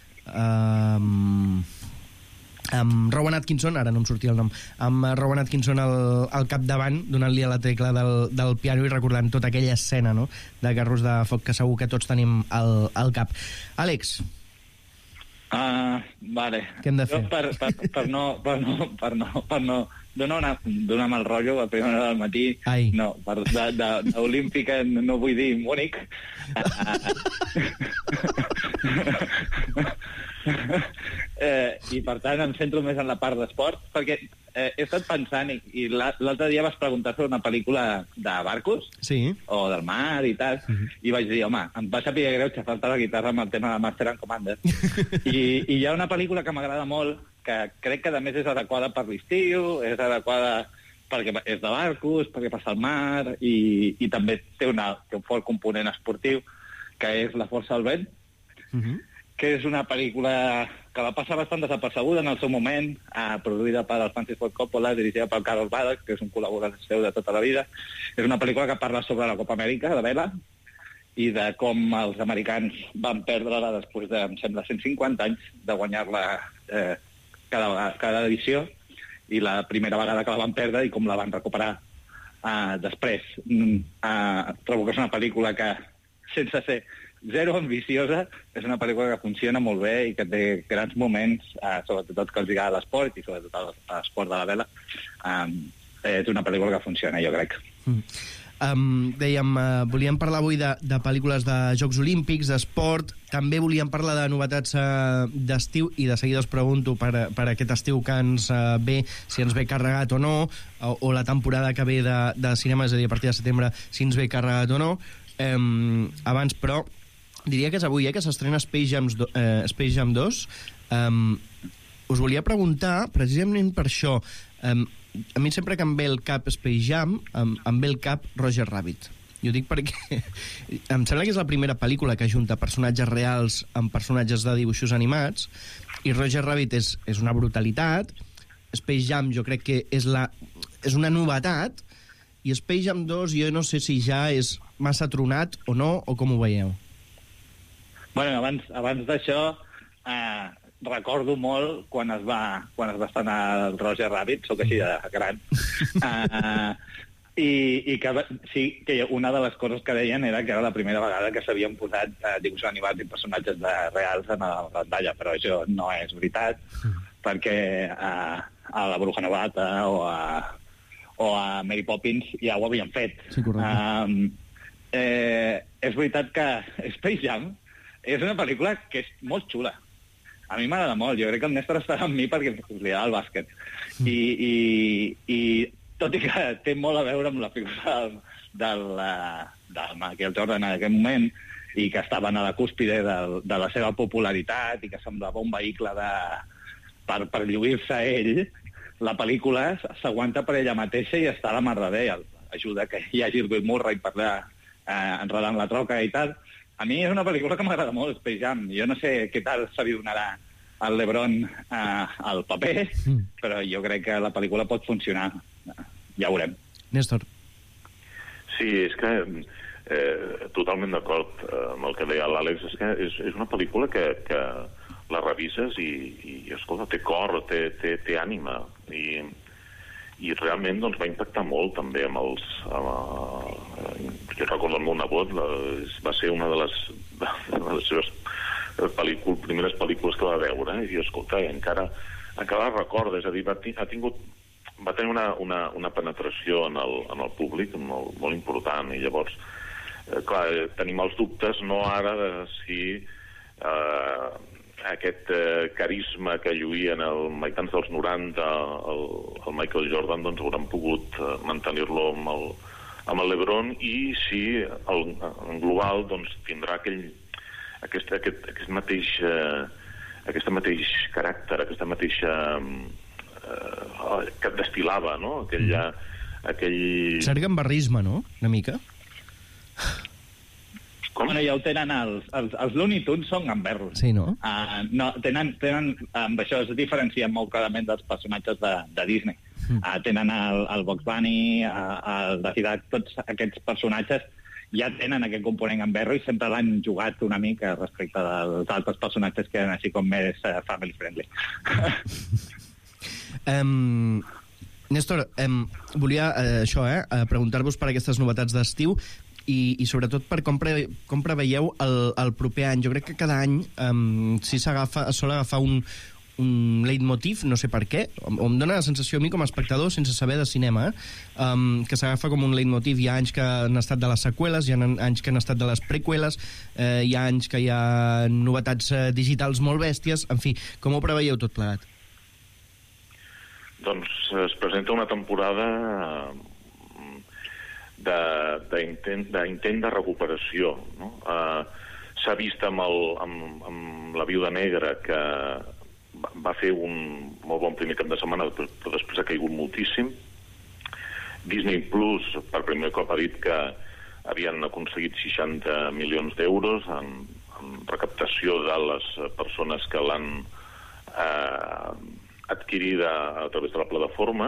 Speaker 2: amb Rowan Atkinson, ara no em sortia el nom, amb Rowan Atkinson al capdavant, donant-li a la tecla del piano i recordant tota aquella escena, no?, de Carros de foc que segur que tots tenim al cap. Àlex.
Speaker 8: Vale.
Speaker 2: Què hem de fer?
Speaker 8: Per no donar mal rotllo a primera hora del matí.
Speaker 2: Ai.
Speaker 8: No, d'Olímpica no vull dir Múnich. I per tant em centro més en la part d'esport, perquè he estat pensant i l'altre dia vas preguntar sobre una pel·lícula de barcos,
Speaker 2: sí,
Speaker 8: o del mar i tal, i vaig dir, home, em va saber greu xafar-te la guitarra amb el tema de Master and Commander. I hi ha una pel·lícula que m'agrada molt, que crec que a més és adequada per l'estiu, és adequada perquè és de barcos, perquè passa al mar, i també té un fort component esportiu, que és La força del vent, que és una pel·lícula que va passar bastant desapercebuda en el seu moment, produïda per Francis Ford Coppola, dirigida per Carol Badack, que és un col·laborador seu de tota la vida. És una pel·lícula que parla sobre la Copa Amèrica, de vela, i de com els americans van perdre-la després de, em sembla, 150 anys de guanyar-la cada edició, i la primera vegada que la van perdre i com la van recuperar després. Trobo que és una pel·lícula que, sense ser zero ambiciosa, és una pel·lícula que funciona molt bé i que té grans moments, sobretot que els agrada l'esport i sobretot l'esport de la vela. És una pel·lícula que funciona, jo crec.
Speaker 2: Dèiem, volíem parlar avui de pel·lícules de Jocs Olímpics, d'esport, també volíem parlar de novetats d'estiu, i de seguida us pregunto per aquest estiu que ens ve, si ens ve carregat o no, o la temporada que ve de cinema, és a dir, a partir de setembre, si ens ve carregat o no. Abans, però, diria que és avui, que s'estrena Space Jam 2. Us volia preguntar, precisament per això, a mi sempre que em ve el cap Space Jam, em ve el cap Roger Rabbit. Jo dic perquè em sembla que és la primera pel·lícula que ajunta personatges reals amb personatges de dibuixos animats, i Roger Rabbit és una brutalitat. Space Jam jo crec que és una novetat, i Space Jam 2 jo no sé si ja és massa tronat o no, o com ho veieu?
Speaker 8: Bueno, abans d'això, recordo molt quan es va estrenar el Roger Rabbit, sóc així de gran, i que una de les coses que deien era que era la primera vegada que s'havien posat dibuixos animats i personatges reals en la pantalla, però això no és veritat, perquè a la Bruja Novata o a Mary Poppins ja ho havien fet.
Speaker 2: Sí, correcte.
Speaker 8: És veritat que Space Jam és una pel·lícula que és molt xula. A mi m'agrada molt. Jo crec que el Néstor estarà amb mi perquè li agrada el bàsquet. I tot i que té molt a veure amb la figura del Michael Jordan en aquell moment i que estaven a la cúspide de la seva popularitat i que semblava un vehicle per lluir-se a ell, la pel·lícula s'aguanta per ella mateixa i està a la mar de bé. Ajuda que hi hagi el Bill Murray per allà enredant la troca i tal. A mi és una pel·lícula que m'agrada molt, Space Jam. Jo no sé què tal se li donarà al LeBron al paper, però jo crec que la pel·lícula pot funcionar. Ja ho veurem.
Speaker 2: Néstor.
Speaker 11: Sí, és que totalment d'acord amb el que deia l'Àlex. És que és una pel·lícula que la revises i escolta, té cor, té ànima, i realment doncs, va impactar molt també amb els... jo recordo el meu nebot, va ser una de les seves primeres pel·lícules que va veure, i escolta, encara la recorda, és a dir, va tenir una penetració en el públic molt important, i llavors, clar, tenim els dubtes, no ara de si aquest carisma que lluïen el meitats dels 90 el Michael Jordan, doncs hauran pogut mantenir-lo amb el LeBron, i si en global doncs tindrà aquest mateix caràcter, aquesta mateixa que destilava, no? Aquell...
Speaker 2: Cert gambarrisme, no? Una mica.
Speaker 8: Com? Bueno, ja ho tenen els Looney Tunes són gamberros.
Speaker 2: Sí, no?
Speaker 8: No, tenen amb això es diferencien molt clarament dels personatges de Disney. Tenen el Bugs Bunny, el Daffy Duck, tots aquests personatges ja tenen aquest component gamberro i sempre l'han jugat una mica respecte dels altres personatges que eren així com més family friendly.
Speaker 2: Néstor, volia preguntar-vos per aquestes novetats d'estiu i sobretot per com preveieu el proper any. Jo crec que cada any sol agafar un leitmotiv, no sé per què, em dóna la sensació a mi com a espectador, sense saber de cinema, que s'agafa com un leitmotiv. Hi ha anys que han estat de les seqüeles, hi ha anys que han estat de les preqüeles, hi ha anys que hi ha novetats digitals molt bèsties, en fi, com ho preveieu tot plegat?
Speaker 11: Doncs es presenta una temporada d'intent de recuperació, no? S'ha vist amb La Viuda Negra, que va fer un molt bon primer cap de setmana, però després ha caigut moltíssim. Disney Plus per primer cop ha dit que havien aconseguit 60 milions d'euros en recaptació de les persones que l'han adquirida a través de la plataforma.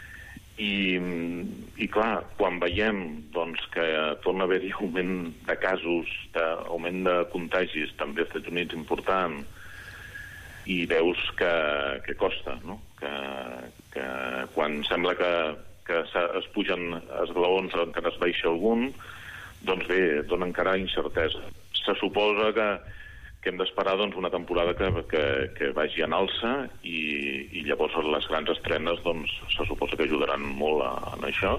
Speaker 11: I clar, quan veiem doncs, que torna a haver-hi augment de casos, augment de contagis també als Estats Units important, i veus que costa, no? Que quan sembla que es pugen esglaons encara es baixa algun, doncs bé, dona encara incertesa. Se suposa que hem d'esperar doncs, una temporada que vagi en alça, i llavors les grans estrenes doncs, se suposa que ajudaran molt en això,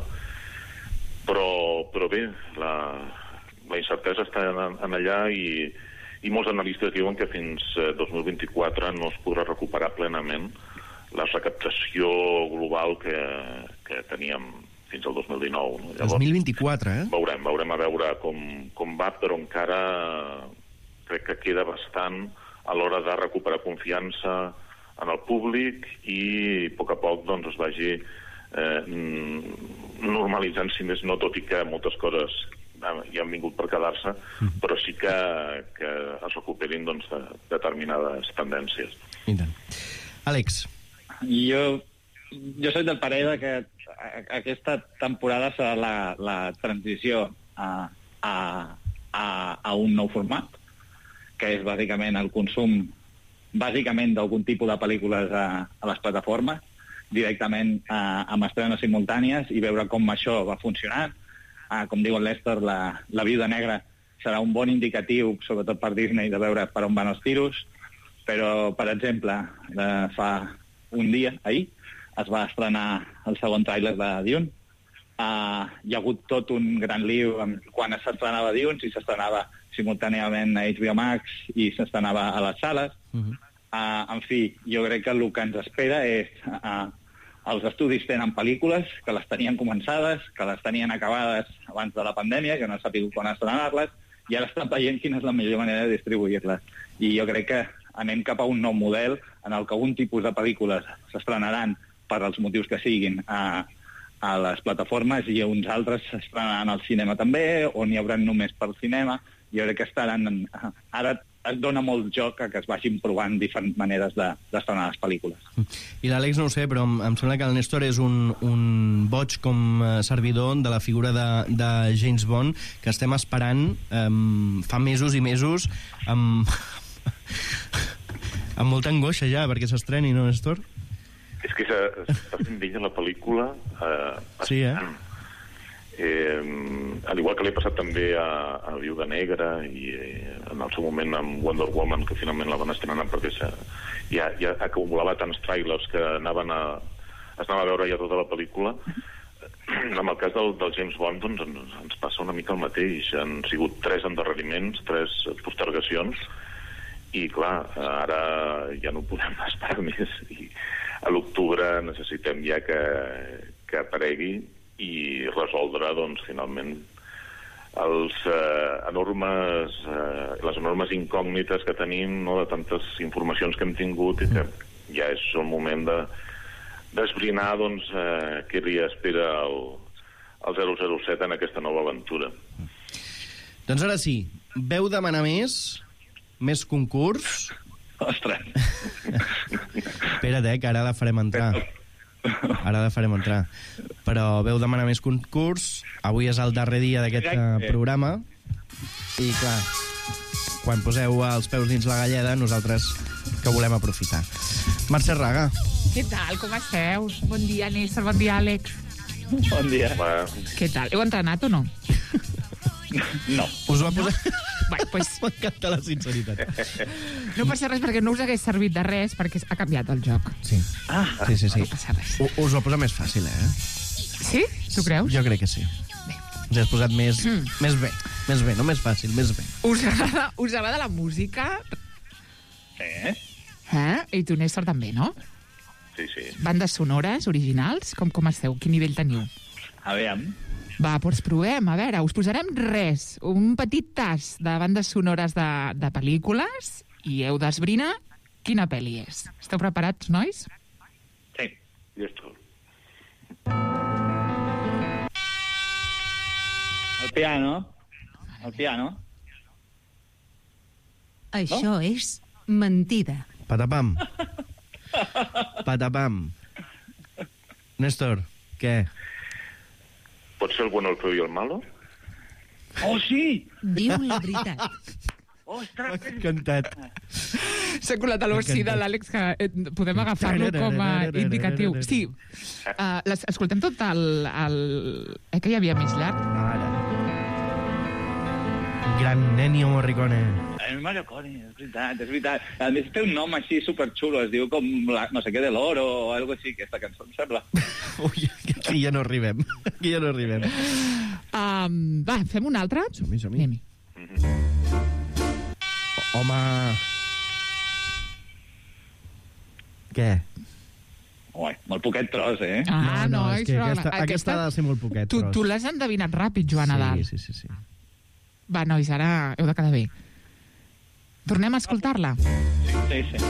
Speaker 11: però bé, la incertesa està en allà, i molts analistes diuen que fins 2024 no es podrà recuperar plenament la recaptació global que teníem fins al 2019. No? Llavors,
Speaker 2: 2024, eh?
Speaker 11: Veurem a veure com va, però encara crec que queda bastant a l'hora de recuperar confiança en el públic i a poc doncs, es vagi normalitzant, si més no, tot i que moltes coses ja han vingut per quedar-se, però sí que es recuperin doncs, determinades tendències.
Speaker 2: I tant. Àlex.
Speaker 8: Jo soc del parer que aquesta temporada serà la transició a un nou format, que és bàsicament el consum bàsicament d'algun tipus de pel·lícules a les plataformes, directament amb estrenes simultànies i veure com això va funcionant. Com diu el Lester, la Viuda Negra serà un bon indicatiu, sobretot per Disney, de veure per on van els tiros, però, per exemple, fa un dia, ahir, es va estrenar el segon tràiler de Dune. Hi ha hagut tot un gran lío quan s'estrenava Dune, si s'estrenava simultàniament a HBO Max i s'estrenava a les sales. En fi, jo crec que el que ens espera és... Els estudis tenen pel·lícules que les tenien començades, que les tenien acabades abans de la pandèmia, que no han sabut quan estrenar-les, i ara estan veient quina és la millor manera de distribuir-les. I jo crec que anem cap a un nou model en el que un tipus de pel·lícules s'estrenaran per als motius que siguin a les plataformes i uns altres s'estrenaran al cinema també, o n'hi haurà només pel cinema. Jo crec que estaran... Ara es dona molt joc a que es vagin provant diferents maneres d'estrenar les pel·lícules.
Speaker 2: I l'Àlex no ho sé, però em sembla que el Néstor és un boig com servidor de la figura de James Bond, que estem esperant fa mesos i mesos amb molta angoixa ja perquè s'estreni, no, Néstor?
Speaker 11: És que s'està fent d'ella la pel·lícula
Speaker 2: sí,
Speaker 11: al igual que li ha passat també a Viuda Negra i en el seu moment amb Wonder Woman, que finalment la van estrenar perquè ja acumulava tants trailers que es anava a veure ja tota la pel·lícula. En el cas del James Bond doncs, ens passa una mica el mateix. Han sigut 3 endarreriments, 3 postergacions, i clar, ara ja no podem esperar més, i a l'octubre necessitem ja que aparegui i resoldre, doncs, finalment les enormes incògnites que tenim, no?, de tantes informacions que hem tingut, i que ja és el moment d'esbrinar, doncs, què li espera el 007 en aquesta nova aventura.
Speaker 2: Doncs ara sí, veu demanar més concurs?
Speaker 8: Ostres!
Speaker 2: Espera't, que ara la farem entrar. Però veu demanar més concurs. Avui és el darrer dia d'aquest programa i clar, quan poseu els peus dins la galleda, nosaltres que volem aprofitar. Mercè Raga.
Speaker 7: Què tal, com esteu? Bon dia, Néstor, bon dia, Àlex.
Speaker 8: Bon dia.
Speaker 7: Què tal? Heu entrenat o no?
Speaker 8: No.
Speaker 2: Us va posar...
Speaker 7: Pues...
Speaker 2: M'encanta la sinceritat.
Speaker 7: No passa res perquè no us hagués servit de res perquè ha canviat el joc.
Speaker 2: Sí. Sí.
Speaker 7: No passa res.
Speaker 2: Us ho posa més fàcil,
Speaker 7: Sí? Tu creus?
Speaker 2: Jo crec que sí. Us has posat més bé, no més fàcil, més bé.
Speaker 7: Us agrada la música? I tu, Néstor, també, no?
Speaker 11: Sí.
Speaker 7: Bandes sonores, originals? Com esteu? Quin nivell teniu?
Speaker 8: A veure...
Speaker 7: Va, doncs provem. A veure, us posarem un petit tas de bandes sonores de pel·lícules i heu d'esbrinar quina pel·li és. Esteu preparats, nois?
Speaker 8: Sí.
Speaker 11: Llestos.
Speaker 8: El piano.
Speaker 4: Això és mentida.
Speaker 2: Patapam. Néstor, què?
Speaker 11: Pot ser el bueno, el feo i el malo?
Speaker 8: Oh, sí!
Speaker 4: Diu la veritat.
Speaker 8: Ostres!
Speaker 2: M'ha encantat.
Speaker 7: S'ha colat a l'oci de l'Àlex, que podem agafar-lo com a indicatiu. Sí, escoltem tot que hi havia més llarg.
Speaker 2: Ara. Gran Ennio Morricone.
Speaker 8: Morricone, és veritat. A més, té un nom així superxulo, es diu com no sé què de l'oro o alguna cosa així, aquesta cançó, em sembla.
Speaker 2: Ui, aquí ja no arribem.
Speaker 7: Va, fem una altra?
Speaker 2: Som-hi. Home... Què?
Speaker 8: Ui, molt poquet tros,
Speaker 2: No, és que aquesta ha de ser molt poquet tros.
Speaker 7: Tu l'has endevinat ràpid, Joan Nadal.
Speaker 2: Sí.
Speaker 7: Va, nois, ara heu de quedar bé. Tornem a escoltar-la?
Speaker 8: Sí.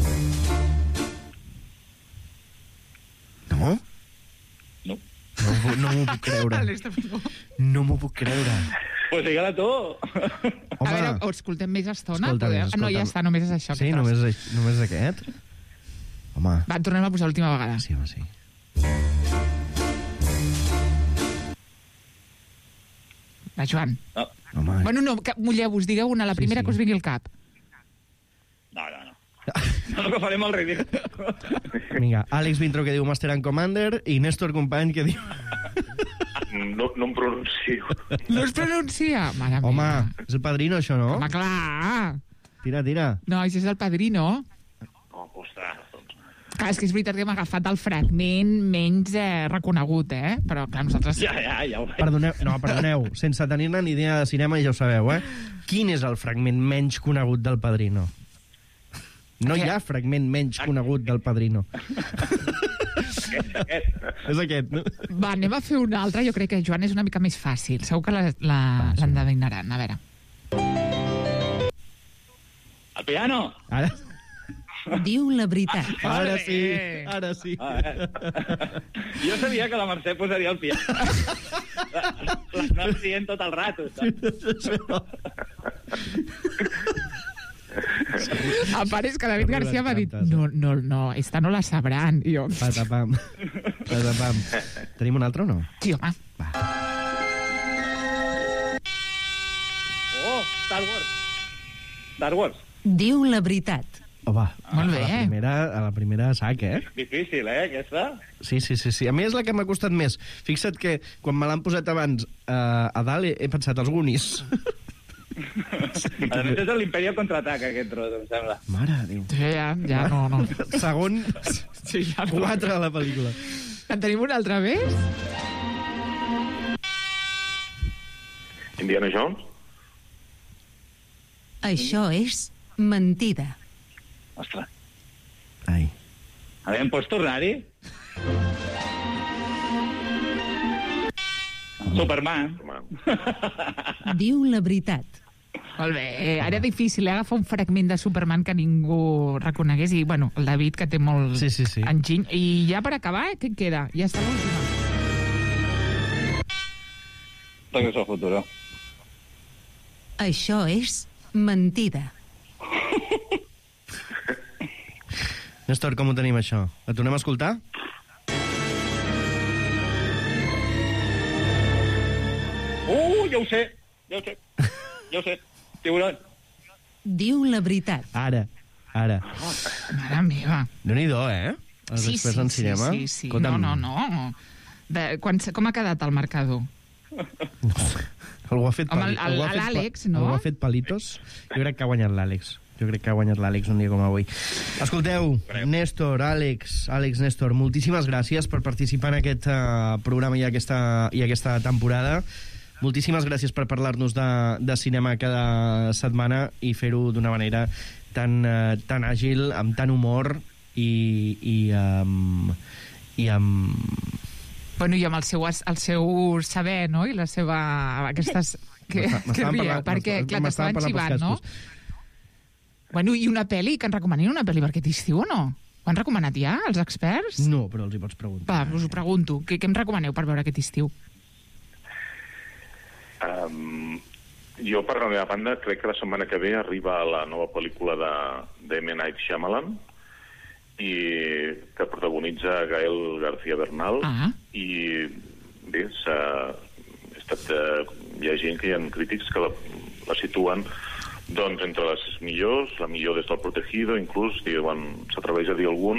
Speaker 2: No?
Speaker 8: No.
Speaker 2: No m'ho puc creure. No m'ho puc creure.
Speaker 8: Pues digue-la tu.
Speaker 7: A veure, ho escoltem més estona?
Speaker 2: Escolta'm.
Speaker 7: No, ja està, només és això.
Speaker 2: Sí, només aquest? Home.
Speaker 7: Va, tornem a posar l'última vegada.
Speaker 2: Sí, home, sí.
Speaker 7: Va, Joan.
Speaker 8: No.
Speaker 7: Bueno, no, mulleu-vos, digueu una, la primera que us vingui al cap.
Speaker 8: No. sembla que farem el ridícul.
Speaker 2: Vinga, Àlex Vintró, que diu Master and Commander, i Néstor Company, que diu...
Speaker 11: No em pronuncio.
Speaker 7: No es pronuncia? Mare meva.
Speaker 2: Home, és el Padrino, això, no?
Speaker 7: Home, clar.
Speaker 2: Tira.
Speaker 7: No, això és el Padrino.
Speaker 11: No, ostres, doncs...
Speaker 7: Clar, és que és veritat que hem agafat el fragment menys reconegut, Però, clar, nosaltres...
Speaker 8: Ja ho veig.
Speaker 2: Perdoneu, sense tenir-ne ni idea de cinema, ja ho sabeu, Quin és el fragment menys conegut del Padrino? No hi ha fragment menys conegut del Padrino. És aquest, no?
Speaker 7: Va, anem a fer una altra. Jo crec que, Joan, és una mica més fàcil. Segur que l'endevinaran. A veure.
Speaker 8: El piano!
Speaker 2: Ara...
Speaker 4: Diu la veritat.
Speaker 2: Ara sí.
Speaker 8: Jo sabia que la Mercè posaria el piano. L'anava dient tot el rato, saps?
Speaker 7: A part és que David García m'ha dit no, esta no la sabran. I jo...
Speaker 2: Patapam. Tenim un altre o no?
Speaker 7: Sí, home.
Speaker 2: Va.
Speaker 8: Oh, Star Wars.
Speaker 4: Diu la veritat.
Speaker 2: Va,
Speaker 7: molt bé.
Speaker 2: A la primera sac,
Speaker 8: Difícil, aquesta?
Speaker 2: Sí. A mi és la que m'ha costat més. Fixa't que quan me l'han posat abans a dalt he pensat els Goonies.
Speaker 8: A més és l'Imperi contraataca, aquest tros, em sembla.
Speaker 2: Mare de Déu.
Speaker 7: Ja no.
Speaker 2: Segon,
Speaker 7: sí, ja
Speaker 2: 4 a la pel·lícula.
Speaker 7: En tenim una altra més?
Speaker 11: Indiana Jones?
Speaker 4: Això és mentida.
Speaker 8: Ostres.
Speaker 2: Ai.
Speaker 8: A veure, em pots tornar-hi? Superman.
Speaker 4: Diu la veritat.
Speaker 7: Molt bé. Era difícil agafar un fragment de Superman que ningú reconegués i, bueno, el David, que té molt enginy. I ja per acabar, què queda? Ja està l'última.
Speaker 8: Regreso al futuro.
Speaker 4: Això és mentida.
Speaker 2: Néstor, com ho tenim, això? La tornem a escoltar?
Speaker 8: Ja ho sé. Tiburón.
Speaker 4: Diu la veritat.
Speaker 2: Ara.
Speaker 7: Mare meva.
Speaker 2: Déu-n'hi-do, Els experts en cinema.
Speaker 7: Sí. No. Com ha quedat el marcador?
Speaker 2: Algú ha fet
Speaker 7: l'Àlex, no?
Speaker 2: Algú ha fet palitos? Jo crec que ha guanyat l'Àlex. Un dia com avui. Escolteu, Néstor, Àlex, Néstor, moltíssimes gràcies per participar en aquest programa i aquesta temporada. Moltíssimes gràcies per parlar-nos de cinema cada setmana i fer-ho d'una manera tan àgil, amb tant humor i amb...
Speaker 7: Bueno, i amb el seu saber, no? I la seva... Aquestes... Que rieu, perquè, clar, t'estaven xivant, no? Bueno, i una pel·li, que ens recomanin una pel·li per aquest estiu o no? Ho han recomanat ja, els experts?
Speaker 2: No, però els hi pots preguntar.
Speaker 7: Va, us ho pregunto. Què em recomaneu per veure aquest estiu?
Speaker 11: Jo, per la meva banda, crec que la setmana que ve arriba la nova pel·lícula de M. Night Shyamalan, i que protagonitza Gael García Bernal, i bé, hi ha gent que hi ha crítics que la situen doncs entre les millors, la millor des del Protegido, inclús s'atreveix a dir algun,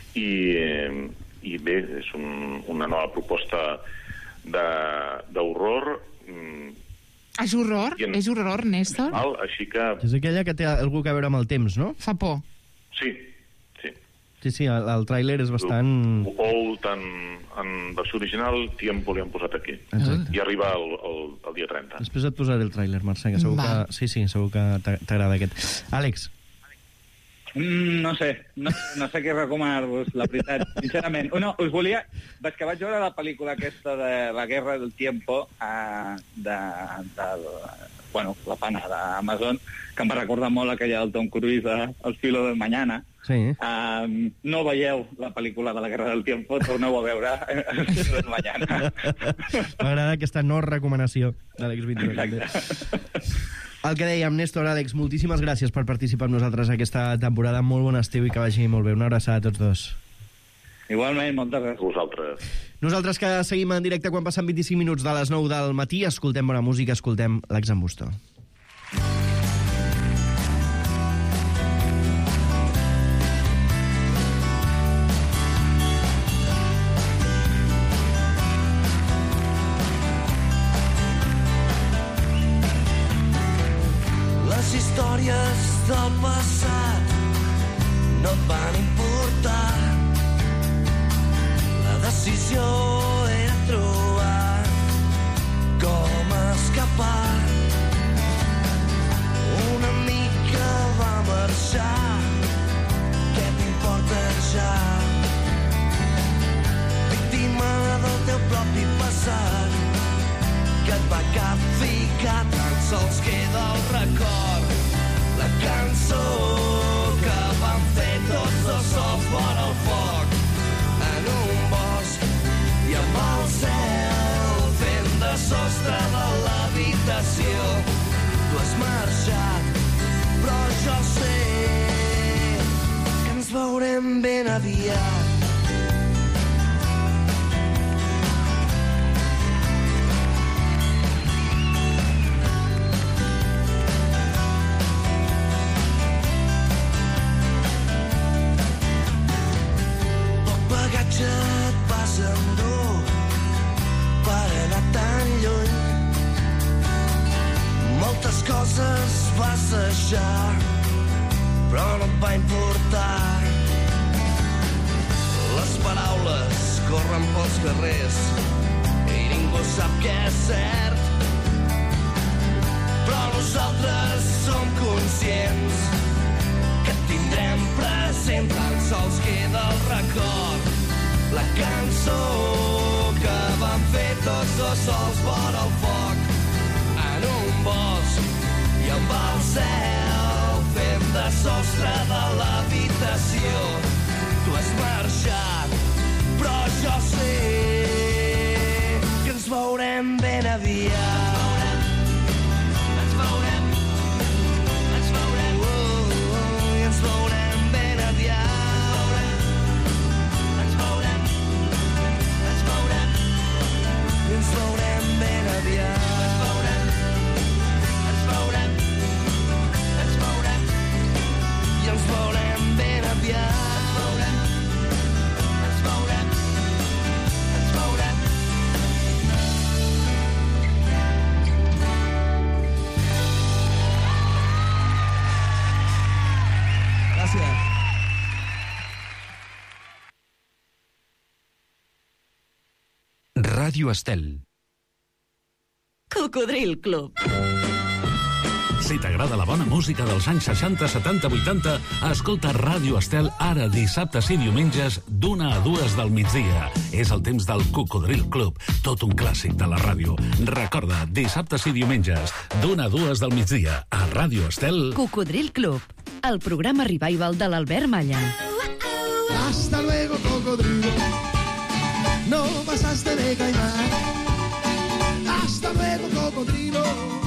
Speaker 11: i bé, és una nova proposta d'horror.
Speaker 7: És horror? És horror, Néstor?
Speaker 11: Així que...
Speaker 2: És aquella que té algú que veure amb el temps, no?
Speaker 7: Fa por.
Speaker 11: Sí.
Speaker 2: Sí, el tràiler és bastant...
Speaker 11: Old en versió original, Tiempo li han posat aquí.
Speaker 2: Exacte.
Speaker 11: I arriba el dia 30.
Speaker 2: Després et posaré el tràiler, Mercè, que segur que... Sí, segur que t'agrada aquest. Àlex.
Speaker 8: No sé què recomanar-vos, la veritat, sincerament. Us volia... Veig que vaig veure la pel·lícula aquesta de La Guerra del Tiempo, la pana d'Amazon, que em va recordar molt aquella del Tom Cruise, El filo del mañana.
Speaker 2: Sí.
Speaker 8: No veieu la pel·lícula de La Guerra del Tiempo, torneu a veure El filo del mañana.
Speaker 2: M'agrada aquesta no recomanació d'Àlex Vintró. Exacte. El que dèiem, Néstor, Àlex, moltíssimes gràcies per participar amb nosaltres aquesta temporada. Molt bon estiu i que vagi molt bé. Una abraçada a tots dos.
Speaker 8: Igualment, moltes gràcies.
Speaker 11: Vosaltres.
Speaker 2: Nosaltres que seguim en directe quan passen 25 minuts de les 9 del matí, escoltem bona música, escoltem l'Exambusto.
Speaker 12: del passat no et van importar. La decisió era trobar com escapar. Un amic que va marxar, què t'importa ja? Víctima del teu propi passat, que et va capficar, tan sols queda el record. La cançó que van fer tots dos sols vora el foc, en un bosc i amb el cel fent de sostre de l'habitació. Tu has marxat, però jo sé que ens veurem ben aviat. Et vas endur per anar tan lluny. Moltes coses vas deixar, però no et va importar. Les paraules corren pels carrers i ningú sap què és cert, però nosaltres som conscients que et tindrem present. Tan sols queda el record, la cançó que van fer tots dos sols vora el foc, en un bosc i amb el cel fent de sostre de l'habitació. Tu has marxat, però jo sé que ens veurem ben aviat. Ens veurem, ens veurem, i ens veurem ben aviat. Ens veurem ben aviat. Ens veurem, ens veurem, i ens veurem ben aviat. Ens veurem, ens veurem. Gràcies.
Speaker 3: Ràdio Estel.
Speaker 17: Cocodril Club.
Speaker 13: Si t'agrada la bona música dels anys 60, 70, 80, escolta Ràdio Estel ara dissabtes i diumenges d'1 a 2 del migdia. És el temps del Cocodril Club, tot un clàssic de la ràdio. Recorda, dissabtes i diumenges d'1 a 2 del migdia a Ràdio Estel.
Speaker 17: Cocodril Club, el programa revival de l'Albert Malla.
Speaker 10: Hasta luego, cocodrilo. No pasaste de caimán. Hasta luego, cocodrilo.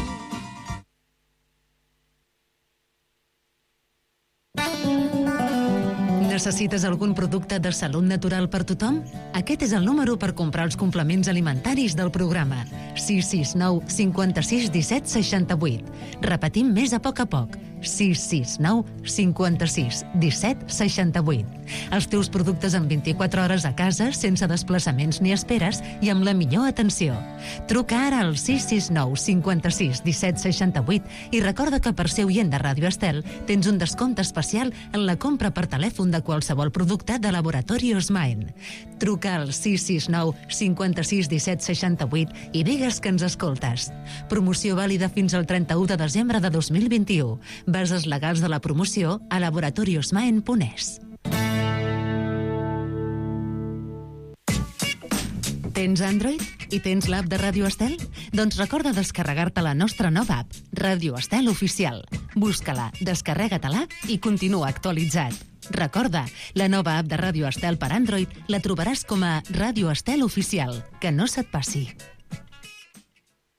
Speaker 4: Necessites algun producte de salut natural per tothom? Aquest és el número per comprar els complements alimentaris del programa. 669 56 17 68. Repetim més a poc. 669 56 17 68. Els teus productes en 24 hores a casa, sense desplaçaments ni esperes i amb la millor atenció. Truca ara al 669 56 17 68 i recorda que per ser oient de Ràdio Estel tens un descompte especial en la compra per telèfon de qualsevol producte de Laboratori Osmain. Truca al 669 56 17 68 i digues que ens escoltes. Promoció vàlida fins al 31 de desembre de 2021. Bases legals de la promoció a laboratoriosmaen.es. Tens Android i tens l'app de Ràdio Estel? Doncs recorda descarregar-te la nostra nova app, Ràdio Estel Oficial. Busca-la, descarrega-te-la i continua actualitzat. Recorda, la nova app de Ràdio Estel per Android la trobaràs com a Ràdio Estel Oficial. Que no se't passi.